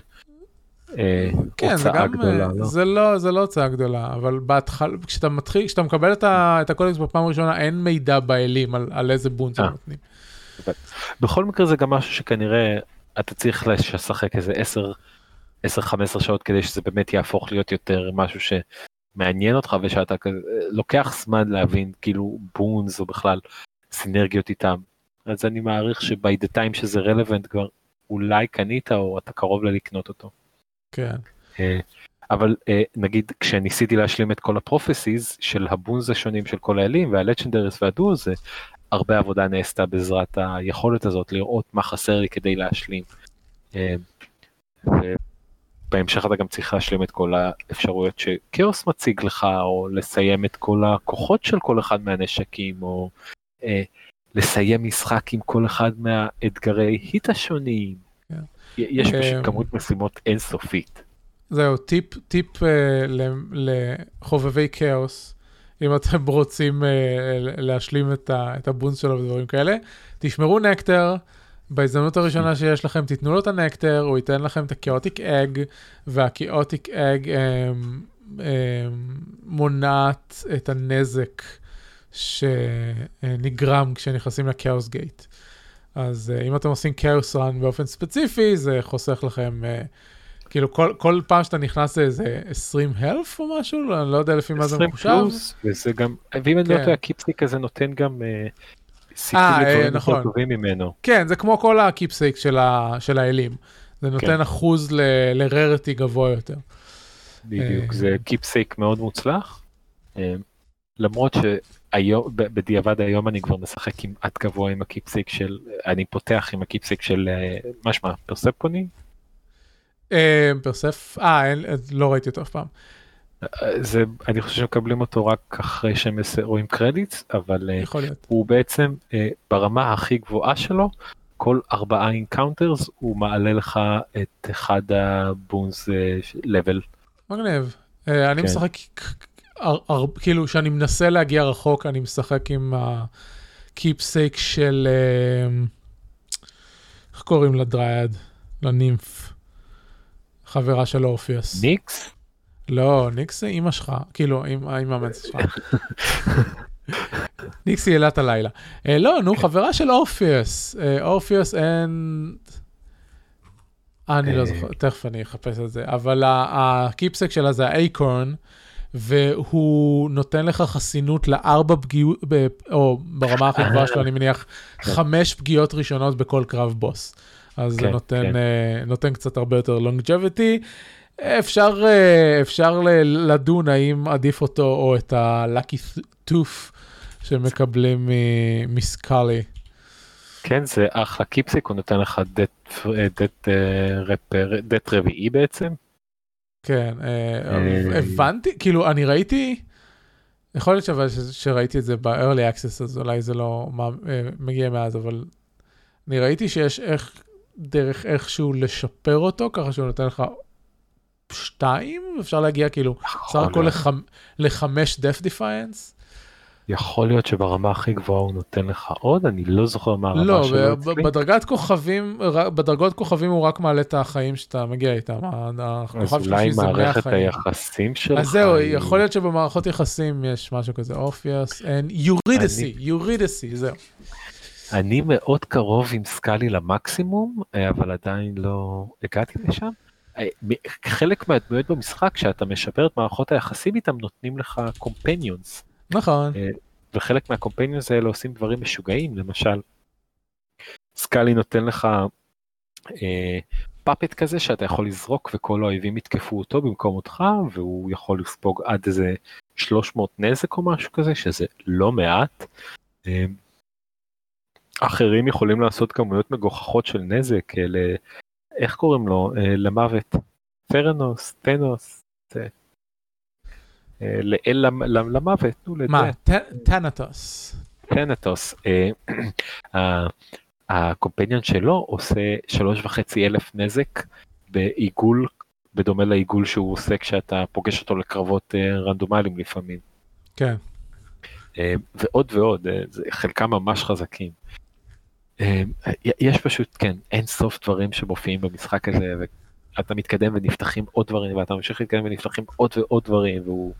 הוצאה גדולה, לא? זה לא הוצאה גדולה, אבל בהתחלה, כשאתה מקבל את הקודקס בפעם הראשונה, אין מידע באלים על איזה בונס הם נותנים. בכל מקרה זה גם משהו שכנראה אתה צריך לשחק איזה 10-15 שעות כדי שזה באמת יהפוך להיות יותר משהו שמעניין אותך, ושאתה לוקח זמן להבין כאילו בונס או בכלל סינרגיות איתם. אז אני מעריך שבי דה טיים שזה רלוונט כבר אולי קנית או אתה קרוב לקנות אותו. כן. אבל נגיד כשניסיתי להשלים את כל הפרופסיז של הבונס השונים של כל האלים והלג'נדריס והדוז, הרבה עבודה נעשתה בעזרת היכולת הזאת לראות מה חסר לי כדי להשלים. ובהמשך אתה גם צריך להשלים את כל האפשרויות שקאוס מציג לך, או לסיים את כל הכוחות של כל אחד מהנשקים, או לסיים משחק עם כל אחד מהאתגרי היט השונים. יש פשוט כמות משימות אינסופית. זהו, טיפ לחובבי כאוס, אם אתם רוצים להשלים את הבונס שלו ודברים כאלה, תשמרו נקטר, בהזדמנות הראשונה שיש לכם, תיתנו לו את הנקטר, הוא ייתן לכם את הכאוטיק אג, והכאוטיק אג מונעת את הנזק שנגרם כשנכנסים לקאוס גייט. אז אם אתם עושים כאוס רן באופן ספציפי, זה חוסך לכם... כאילו כל פעם שאתה נכנס לאיזה 20 health או משהו, אני לא יודע לפי מה זה מחושב. 20 פלוס, וזה גם, ואם אני לא יודע, הקיפסיק הזה נותן גם סיכוי לדברים נכון. יותר טובים ממנו. כן, זה כמו כל הקיפסייק של האלים. זה נותן אחוז לררטי גבוה יותר. בדיוק, זה קיפסייק מאוד מוצלח. למרות שבדיעבד היום אני כבר משחק כמעט גבוה עם הקיפסייק של, אני פותח עם הקיפסייק של, משמע, פרספוני? לא ראיתי אותו אף פעם. אני חושב שמקבלים אותו רק אחרי שהם רואים קרדיטס, אבל הוא בעצם ברמה הכי גבוהה שלו, כל 4 אינקאונטרס הוא מעלה לך את אחד הבונס לבל. מגניב. אני משחק, כאילו שאני מנסה להגיע רחוק, אני משחק עם הקיפסייק של, איך קוראים לדרייד? לנימף. חברה של אורפיוס. ניקס? לא, ניקס זה אמא שלך, כאילו, אמא המצ שלך. ניקס היא אלת הלילה. לא, נו, חברה של אורפיוס. אורפיוס אין... אני לא זוכר, תכף אני אחפש את זה. אבל הקיפסק שלה זה האייקורן, והוא נותן לך חסינות ל4 פגיעות, או ברמה הכי גבוהה שלו, אני מניח, 5 פגיעות ראשונות בכל קרב בוס. אז זה נותן קצת הרבה יותר longevity. אפשר לדון האם עדיף אותו או את ה-Lucky Tooth שמקבלים מסקאלי. כן, זה אחלה קיפסיק, הוא נותן לך דט רביעי בעצם. כן, הבנתי, כאילו אני ראיתי, יכול להיות שראיתי את זה ב-early access, אז אולי זה לא מגיע מאז, אבל אני ראיתי שיש דרך איכשהו לשפר אותו, ככה שהוא נותן לך 2, אפשר להגיע כאילו, סך הכל ל5 Death Defiance. יכול להיות שברמה הכי גבוהה הוא נותן לך עוד, אני לא זוכר מה הרמה שלו. לא, בדרגות כוכבים הוא רק מעלה את החיים שאתה מגיע איתם. אז אולי מערכת היחסים שלך. אז זהו, יכול להיות שבמערכות יחסים יש משהו כזה, Orpheus and Eurydice, זהו. אני מאוד קרוב עם סקאלי למקסימום, אבל עדיין לא הגעתי לשם. חלק מהדמויות במשחק, שאתה משפר את מערכות היחסים איתם, נותנים לך קומפניונס. נכון. וחלק מהקומפניונס האלה עושים דברים משוגעים, למשל, סקאלי נותן לך פאפט כזה, שאתה יכול לזרוק וכל האויבים יתקפו אותו במקום אותך, והוא יכול לספוג עד איזה 300 נזק או משהו כזה, שזה לא מעט. אחרים יכולים לעשות כמויות מגוחכות של נזק, איך קוראים לו? למוות. פרנוס, טנוס, למוות. מה? טנטוס. טנטוס. הקומפניון שלו עושה 3,500 נזק בעיגול, בדומה לעיגול שהוא עושה כשאתה פוגש אותו לקרבות רנדומליים לפעמים. כן. ועוד ועוד, חלקם ממש חזקים. יש פשוט, כן, אין סוף דברים שמופיעים במשחק הזה, ואתה מתקדם ונפתחים עוד דברים, ואתה ממשיך להתקדם ונפתחים עוד ועוד דברים, והוא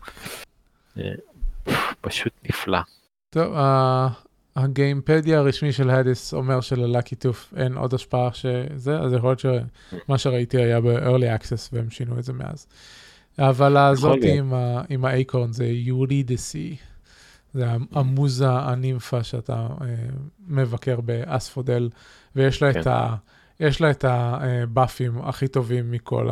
פשוט נפלא. טוב, הגיימפדיה הרשמי של הדיס אומר שללאקי טוף אין עוד השפעה שזה, אז יכול להיות שמה שראיתי היה ב-early access, והם שינו את זה מאז. אבל הזאת עם האייקורן זה יורידיסי. זה המוזה הנימפה שאתה מבקר באספודל, ויש לה את הבאפים הכי טובים מכל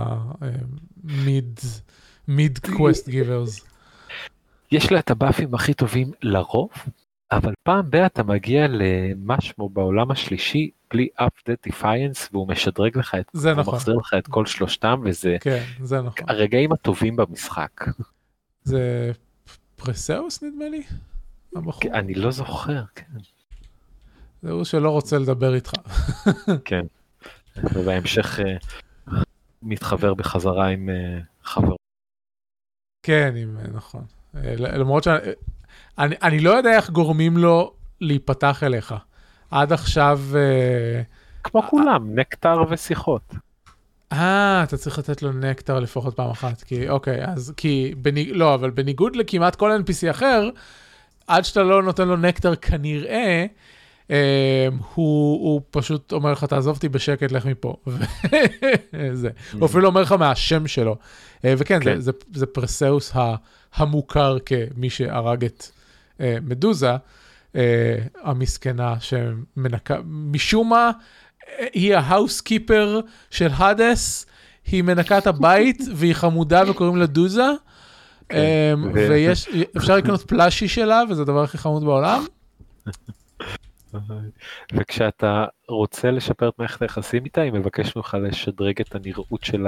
המיד קווסט גיברס. יש לה את הבאפים הכי טובים לרוב, אבל פעם בה אתה מגיע למשהו בעולם השלישי, בלי אף דט דיפיינס, והוא משדרג לך את, זה נכון. הוא מחזיר לך את כל שלושתם, וזה כן, זה נכון. הרגעים הטובים במשחק. זה פרסאוס נדמה לי? אני לא זוכר, כן. זהו שלא רוצה לדבר איתך. כן. ובהמשך מתחבר בחזרה עם חבר. כן, נכון. למרות שאני לא יודע איך גורמים לו להיפתח אליך. עד עכשיו... כמו כולם, נקטר ושיחות. אתה צריך לתת לו נקטר לפחות פעם אחת. אוקיי, אז לא, אבל בניגוד לכמעט כל NPC אחר, עד שאתה לא נותן לו נקטר כנראה, הוא פשוט אומר לך, תעזוב אותי בשקט, לך מפה. הוא אפילו אומר לך מהשם שלו. וכן, זה פרסאוס המוכר כמי שהרג את מדוזה, המסכנה שמנקה, משום מה, היא ההאוסקיפר של הדס, היא מנקה את הבית, והיא חמודה וקוראים לה דוזה, ואפשר לקנות פלאשי שלה, וזה הדבר הכי חמוד בעולם. וכשאתה רוצה לשפר את מערכת היחסים איתה, היא מבקש ממך לשדרג את הנראות של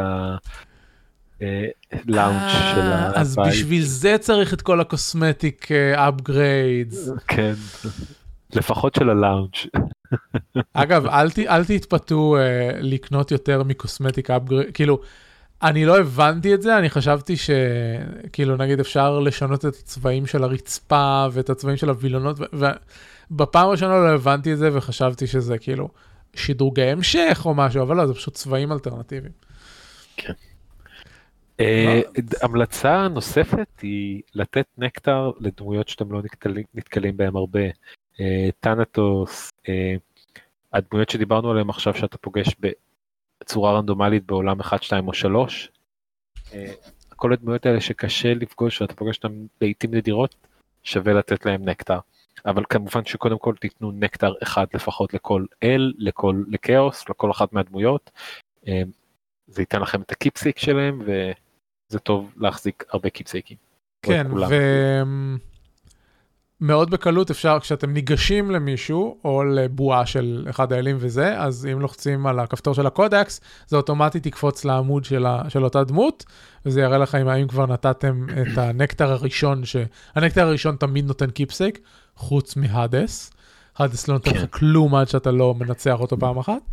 הלאונג' של הבית. אז בשביל זה צריך את כל הקוסמטיק upgrades. כן, לפחות של הלאונג'. אגב, אל תתפתו לקנות יותר מקוסמטיק upgrade, כאילו, אני לא הבנתי את זה, אני חשבתי שכאילו נגיד אפשר לשנות את הצבעים של הרצפה ואת הצבעים של הווילונות, ובפעם הראשונה לא הבנתי את זה וחשבתי שזה כאילו שדרוגי המשך או משהו, אבל לא, זה פשוט צבעים אלטרנטיביים. כן. המלצה נוספת היא לתת נקטר לדמויות שאתם לא נתקלים בהם הרבה. טנטוס, הדמויות שדיברנו עליהן עכשיו שאתה פוגש בצורה רנדומלית בעולם 1, 2 או 3, כל הדמויות האלה שקשה לפגוש שאתה פוגש אותם לעתים נדירות, שווה לתת להם נקטר. אבל כמובן שקודם כל תיתנו נקטר אחד לפחות לכל אל, לקאוס, לכל אחת מהדמויות. זה ייתן לכם את הקיפסיק שלהם, וזה טוב להחזיק הרבה קיפסיקים. כן, מאוד בקלות אפשר, כשאתם ניגשים למישהו, או לבועה של אחד האלים וזה, אז אם לוחצים על הכפתור של הקודקס, זה אוטומטית יקפוץ לעמוד של אותה דמות, וזה יראה לך אם כבר נתתם את הנקטר הראשון, הנקטר הראשון תמיד נותן קיפסייק, חוץ מהדס. הדס לא נותן לך כלום עד שאתה לא מנצח אותו פעם אחת.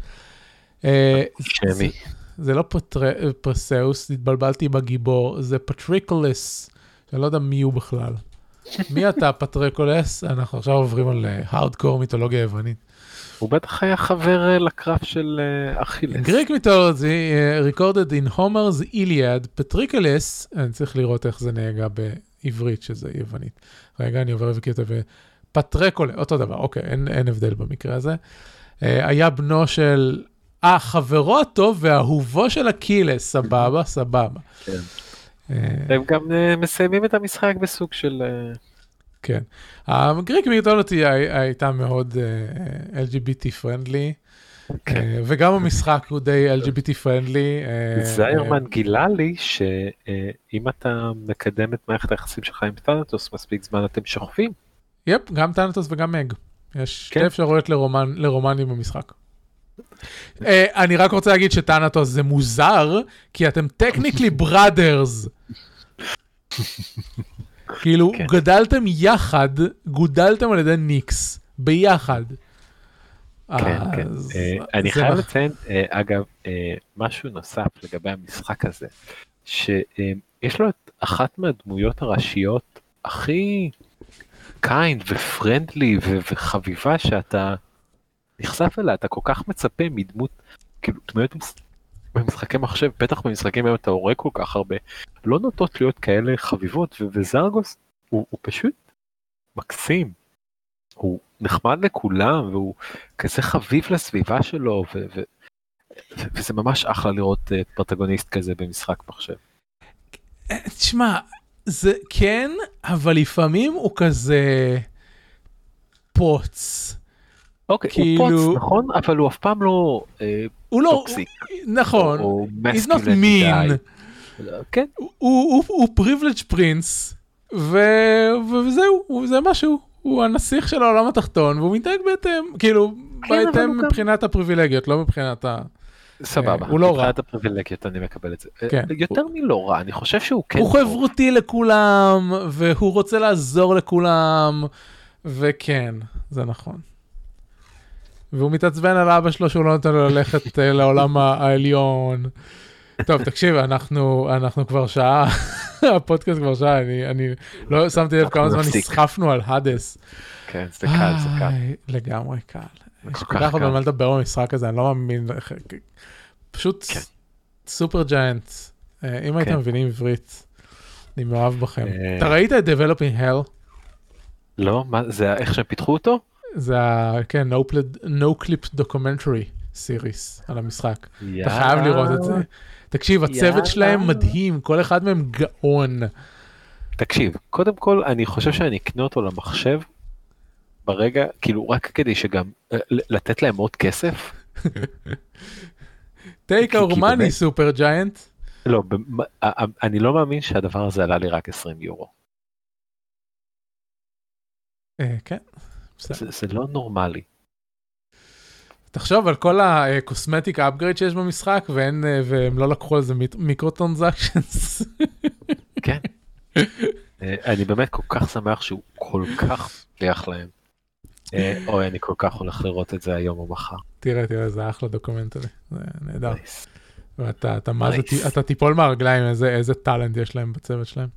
זה לא פרסאוס, התבלבלתי בגיבור, זה פטריקולס, שאני לא יודע מי הוא בכלל. מי אתה פטריקולס? אנחנו עכשיו עוברים על הארדקור מיתולוגיה יוונית. הוא בטח היה חבר לקרב של אכילס. Greek mythology recorded in Homer's Iliad, פטריקולס, אני צריך לראות איך זה נהגה בעברית שזה יוונית. רגע, אני עובר וכתב פטריקולס, אותו דבר, אוקיי, אין הבדל במקרה הזה. היה בנו של חברו הטוב ואהובו של אכילס, סבבה, סבבה. כן. הם גם מסיימים את המשחק בסוג של... כן. הגריק מיתולוגי הייתה מאוד LGBT פרנדלי, וגם המשחק הוא די LGBT פרנדלי. זיירמן גילה לי שאם אתה מקדם את מערכת היחסים שלך עם טנטוס, מספיק זמן אתם שוכבים. יפ, גם טנטוס וגם מג. יש שתי אפשרויות לרומנים במשחק. אני רק רוצה להגיד שטנטוס זה מוזר, כי אתם טכניקלי בראדרס. כאילו, גדלתם יחד, גודלתם על ידי ניקס, ביחד. כן, כן. אני חייב לציין, אגב, משהו נוסף לגבי המשחק הזה, שיש לו את אחת מהדמויות הראשיות הכי קיינד ופרנדלי וחביבה שאתה נחשף אליה, אתה כל כך מצפה מדמות, כאילו דמויות במשחקי מחשב, בטח במשחקים היום אתה הורג כל כך הרבה, לא נוטות להיות כאלה חביבות, וזרגוס הוא פשוט מקסים, הוא נחמד לכולם, והוא כזה חביב לסביבה שלו, וזה ממש אחלה לראות פרוטגוניסט כזה במשחק מחשב. תשמע, זה כן, אבל לפעמים הוא כזה פוץ. אוקיי, הוא פוץ, נכון, אבל הוא אף פעם לא טוקסיק. נכון, he's not mean. כן. הוא privilege prince, וזהו, זה משהו. הוא הנסיך של העולם התחתון, והוא מתנהג בהתאם, כאילו, בהתאם מבחינת הפריבילגיות, לא מבחינת ה... סבבה, מבחינת הפריבילגיות אני מקבל את זה. יותר מלא רע, אני חושב שהוא כן... הוא חברותי לכולם, והוא רוצה לעזור לכולם, וכן, זה נכון. והוא מתעצבן על אבא שלו שהוא לא נותן לו ללכת לעולם העליון. טוב, תקשיב, אנחנו כבר שעה, הפודקאסט כבר שעה, אני לא שמתי לב כמה זמן נסחפנו על הדס. כן, זה קל, זה קל. לגמרי קל. יש כל כך הרבה מה לדבר במשחק הזה, אני לא מאמין, פשוט סופר ג'יינט. אם הייתם מבינים עברית, אני מאוהב בכם. אתה ראית את Developing Hell? לא, זה איך שהם פיתחו אותו? זה, כן, No Clip Documentary Series על המשחק. אתה חייב לראות את זה. תקשיב, הצוות שלהם מדהים, כל אחד מהם גאון. תקשיב, קודם כל, אני חושב שאני אקנה אותו למחשב ברגע, כאילו רק כדי שגם לתת להם עוד כסף. take our money super giant. לא, אני לא מאמין שהדבר הזה עלה לי רק 20 יורו. כן. זה לא נורמלי. תחשוב על כל הקוסמטיק אפגרייד שיש במשחק, והם לא לקחו על זה מיקרו-טרנזקשנס. כן. אני באמת כל כך שמח שהוא כל כך פליח להם. אוי, אני כל כך הולך לראות את זה היום או מחר. תראה, זה אחלה דוקומנטרי. זה נהדר. ואתה תיפול מהרגליים איזה טלנט יש להם בצוות שלהם.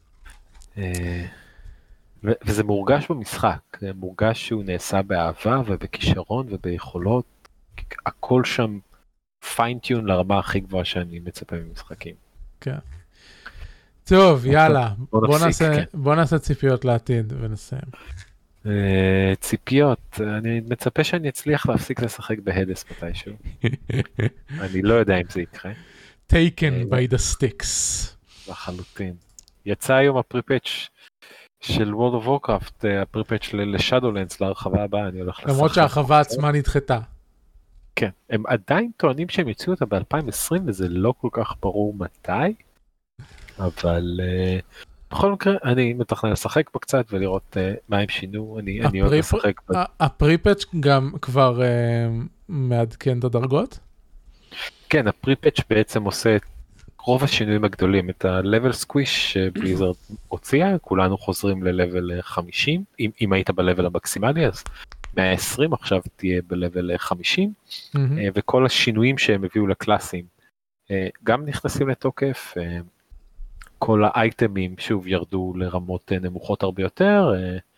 וזה מורגש במשחק, זה מורגש שהוא נעשה באהבה ובכישרון וביכולות, הכל שם פיינטיון לרמה הכי גבוהה שאני מצפה ממשחקים. כן. טוב, יאללה, בוא נעשה ציפיות לעתיד ונסיים. ציפיות, אני מצפה שאני אצליח להפסיק לשחק בהדס מתישהו. אני לא יודע אם זה יקרה. Taken by the sticks. לחלוטין. יצא היום הפריפאץ' של World of Warcraft, הפריפאץ' לשאדולנדס להרחבה הבאה, אני הולך לשחק. למרות שהרחבה עצמה נדחתה. כן, הם עדיין טוענים שהם יוציאו אותה ב-2020 וזה לא כל כך ברור מתי, אבל בכל מקרה אני מתכנן לשחק פה קצת ולראות מה הם שינו, אני עוד לשחק. הפריפאץ' גם כבר מעדכן את הדרגות? כן, הפריפאץ' בעצם עושה את רוב השינויים הגדולים, את ה-level squish שבליזרד הוציאה, כולנו חוזרים ל-level 50, אם היית ב-level המקסימלי אז 120 עכשיו תהיה ב-level 50, וכל השינויים שהם הביאו לקלאסים גם נכנסים לתוקף, כל האייטמים שוב ירדו לרמות נמוכות הרבה יותר,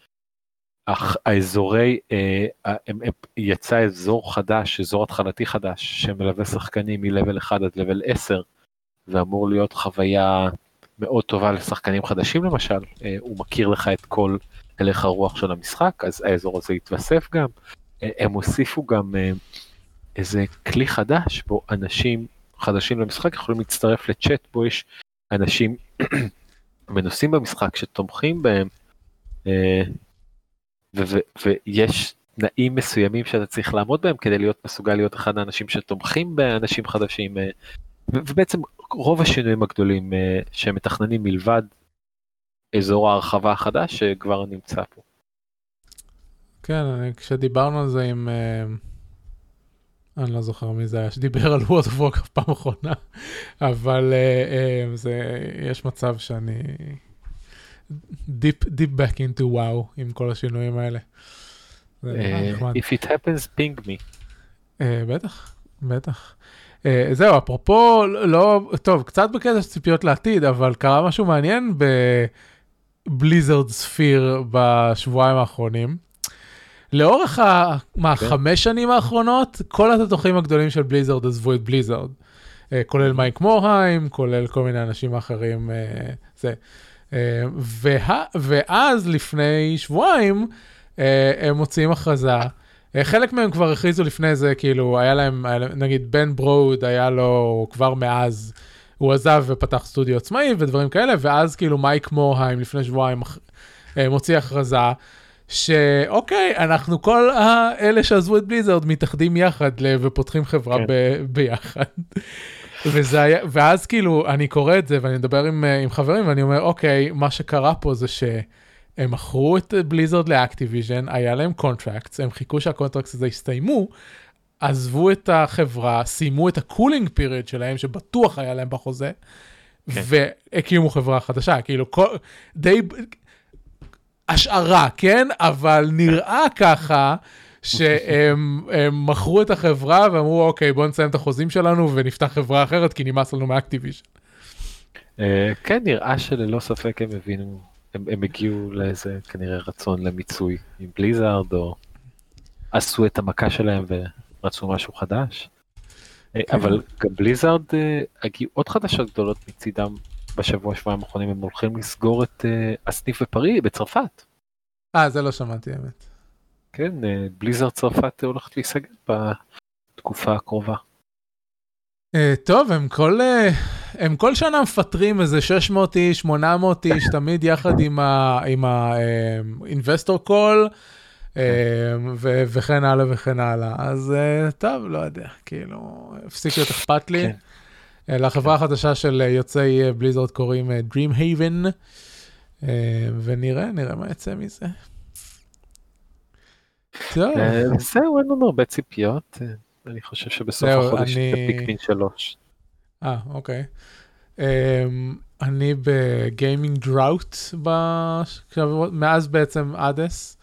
האזורי, יצא אזור חדש, אזור התחלתי חדש, שמלווה שחקנים מ-level 1 עד level 10, ואמור להיות חוויה מאוד טובה לשחקנים חדשים למשל, הוא מכיר לך את כל הלך הרוח של המשחק, אז האזור הזה יתווסף גם, הם הוסיפו גם איזה כלי חדש, בו אנשים חדשים למשחק יכולים להצטרף לצ'אט, בו יש אנשים מנוסים במשחק שתומכים בהם, ויש תנאים מסוימים שאתה צריך לעמוד בהם, כדי להיות מסוגל להיות אחד האנשים שתומכים באנשים חדשים, ובעצם רוב השינויים הגדולים שמתכננים מלבד אזור ההרחבה החדש שכבר נמצא פה. כן, כשדיברנו על זה עם, אני לא זוכר מי זה היה, שדיבר על World of Warcraft פעם אחרונה, אבל יש מצב שאני deep back into wow עם כל השינויים האלה. If it happens, ping me. בטח. זהו, אפרופו, לא, טוב, קצת בקטע של ציפיות לעתיד, אבל קרה משהו מעניין בבליזרד ספיר בשבועיים האחרונים. לאורך 5 שנים האחרונות, כל התותחים הגדולים של בליזרד עזבו את בליזרד. כולל מייק מורהיים, כולל כל מיני אנשים אחרים. ואז לפני שבועיים, הם מוציאים הכרזה, חלק מהם כבר הכריזו לפני זה, כאילו, היה להם, נגיד, בן ברוד, היה לו כבר מאז, הוא עזב ופתח סטודיו עצמאי ודברים כאלה, ואז כאילו מייק מורהיים לפני שבועיים מוציא הכרזה, שאוקיי, אנחנו כל האלה שעזבו את בליזרד מתאחדים יחד ופותחים חברה ביחד. ואז כאילו, אני קורא את זה ואני מדבר עם חברים ואני אומר, אוקיי, מה שקרה פה זה הם מכרו את בליזרד לאקטיביז'ן, היה להם קונטרקטס, הם חיכו שהקונטרקטס הזה יסתיימו, עזבו את החברה, סיימו את הקולינג פיריד שלהם, שבטוח היה להם בחוזה, והקימו חברה חדשה, כאילו, די השערה, כן? אבל נראה ככה, שהם מכרו את החברה, ואמרו, אוקיי, בואו נסיים את החוזים שלנו, ונפתח חברה אחרת, כי נמאס לנו מאקטיביז'ן. כן, נראה שללא ספק הם הבינו, הם הגיעו לאיזה כנראה רצון למיצוי עם בליזארד, או עשו את המכה שלהם ורצו משהו חדש. אבל גם בליזארד הגיעו עוד חדשות גדולות מצידם בשבוע-שבועיים האחרונים, הם הולכים לסגור את הסניף בפריז, בצרפת. זה לא שמעתי האמת. כן, בליזארד צרפת הולכת להיסגר בתקופה הקרובה. טוב, הם כל שנה מפטרים איזה 600 איש, 800 איש, תמיד יחד עם ה-investor call, וכן הלאה וכן הלאה. אז טוב, לא יודע, כאילו, הפסיק להיות אכפת לי. לחברה החדשה של יוצאי בליזרד קוראים Dreamhaven, ונראה מה יצא מזה. טוב. זהו, אין לנו הרבה ציפיות. אני חושב שבסוף החודש זה פיקמין 3. אוקיי. אני בגיימינג דראוט, מאז בעצם אדס.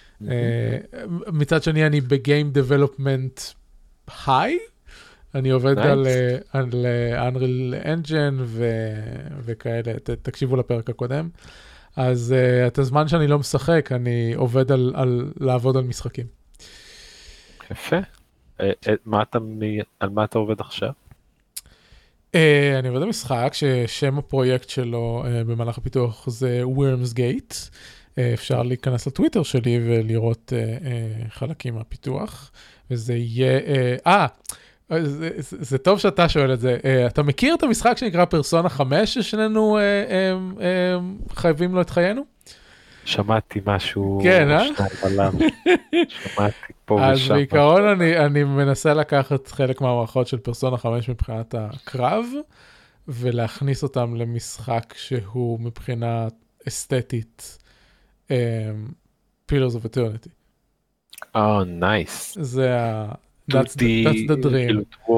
מצד שני אני בגיים דבלופמנט היי. אני עובד על Unreal Engine וכאלה, תקשיבו לפרק הקודם. אז את הזמן שאני לא משחק, אני עובד על לעבוד על משחקים. יפה. על מה אתה עובד עכשיו? אני עובד על משחק ששם הפרויקט שלו במהלך הפיתוח זה Worms Gate. אפשר להיכנס לטוויטר שלי ולראות חלקים מהפיתוח. וזה יהיה... זה טוב שאתה שואל את זה. אתה מכיר את המשחק שנקרא פרסונה 5 ששנינו חייבים לו את חיינו? שמעתי משהו... כן, שמעתי פה ושם. אז בעיקרון אני מנסה לקחת חלק מהמערכות של פרסונה 5 מבחינת הקרב, ולהכניס אותם למשחק שהוא מבחינה אסתטית Pillars of Eternity. נייס. זה That's the dream.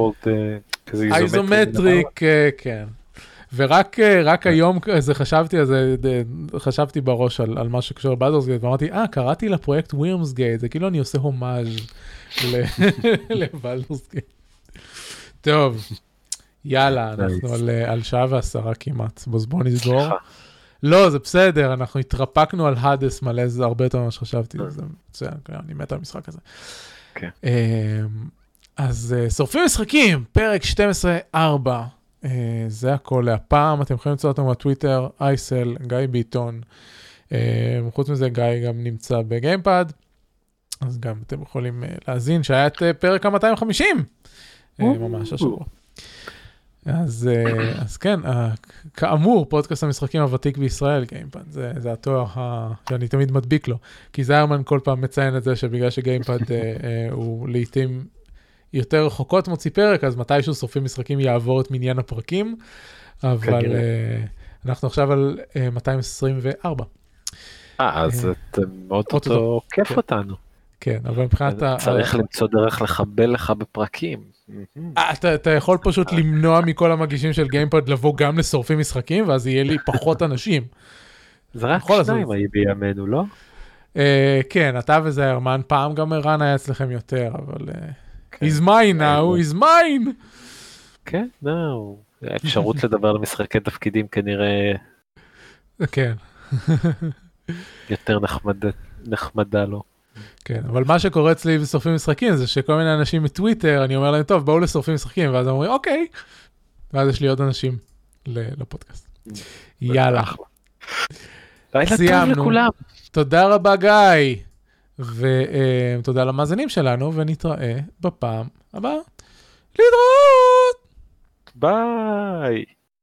איזומטריק, כן. ורק היום חשבתי בראש על מה שקשור לבאלדורס גייט, ואמרתי, קראתי לפרויקט Worms Gate, זה כאילו אני עושה הומאז' לבאלדורס גייט. טוב, יאללה, אנחנו על 1:10 כמעט, בואו נסגור. לא, זה בסדר, אנחנו התרפקנו על הדס מלא, זה הרבה יותר ממה שחשבתי, זה אני מת על המשחק הזה. אז שורפים משחקים, פרק 12-4, זה הכל להפעם, אתם יכולים למצוא אותנו בטוויטר, אייסל, גיא ביטון, חוץ מזה גיא גם נמצא בגיימפד, אז גם אתם יכולים להזין שהיה את פרק ה-250, ממש השבוע. אז כן, כאמור, פודקאסט המשחקים הוותיק בישראל, גיימפד, זה התואר שאני תמיד מדביק לו, כי זיירמן כל פעם מציין את זה שבגלל שגיימפד הוא לעתים יותר רחוקות מוציא פרק, אז מתישהו שורפים משחקים יעבור את מניין הפרקים, אבל אנחנו עכשיו על 224. אז אתם מאוד אותו כיף אותנו. כן, אבל מבחינת... צריך למצוא דרך לחבל לך בפרקים. אתה יכול פשוט למנוע מכל המגישים של גיימפד לבוא גם לשורפים משחקים, ואז יהיה לי פחות אנשים. זה רק שניים היי בימינו, לא? כן, אתה וזיירמן, פעם גם ערן היה אצלכם יותר, אבל... He's mine now, he's mine! כן, האפשרות לדבר על משחקי תפקידים כנראה... כן. יותר נחמדה לו. כן, אבל מה שקורה אצלי בשורפים משחקים זה שכל מיני אנשים מטוויטר, אני אומר להם, טוב, בואו לשורפים משחקים, ואז הם אומרים, אוקיי. ואז יש לי עוד אנשים לפודקאסט. יאללה. סיימנו. תודה רבה גיא, ותודה למאזינים שלנו, ונתראה בפעם הבאה. להתראות! ביי!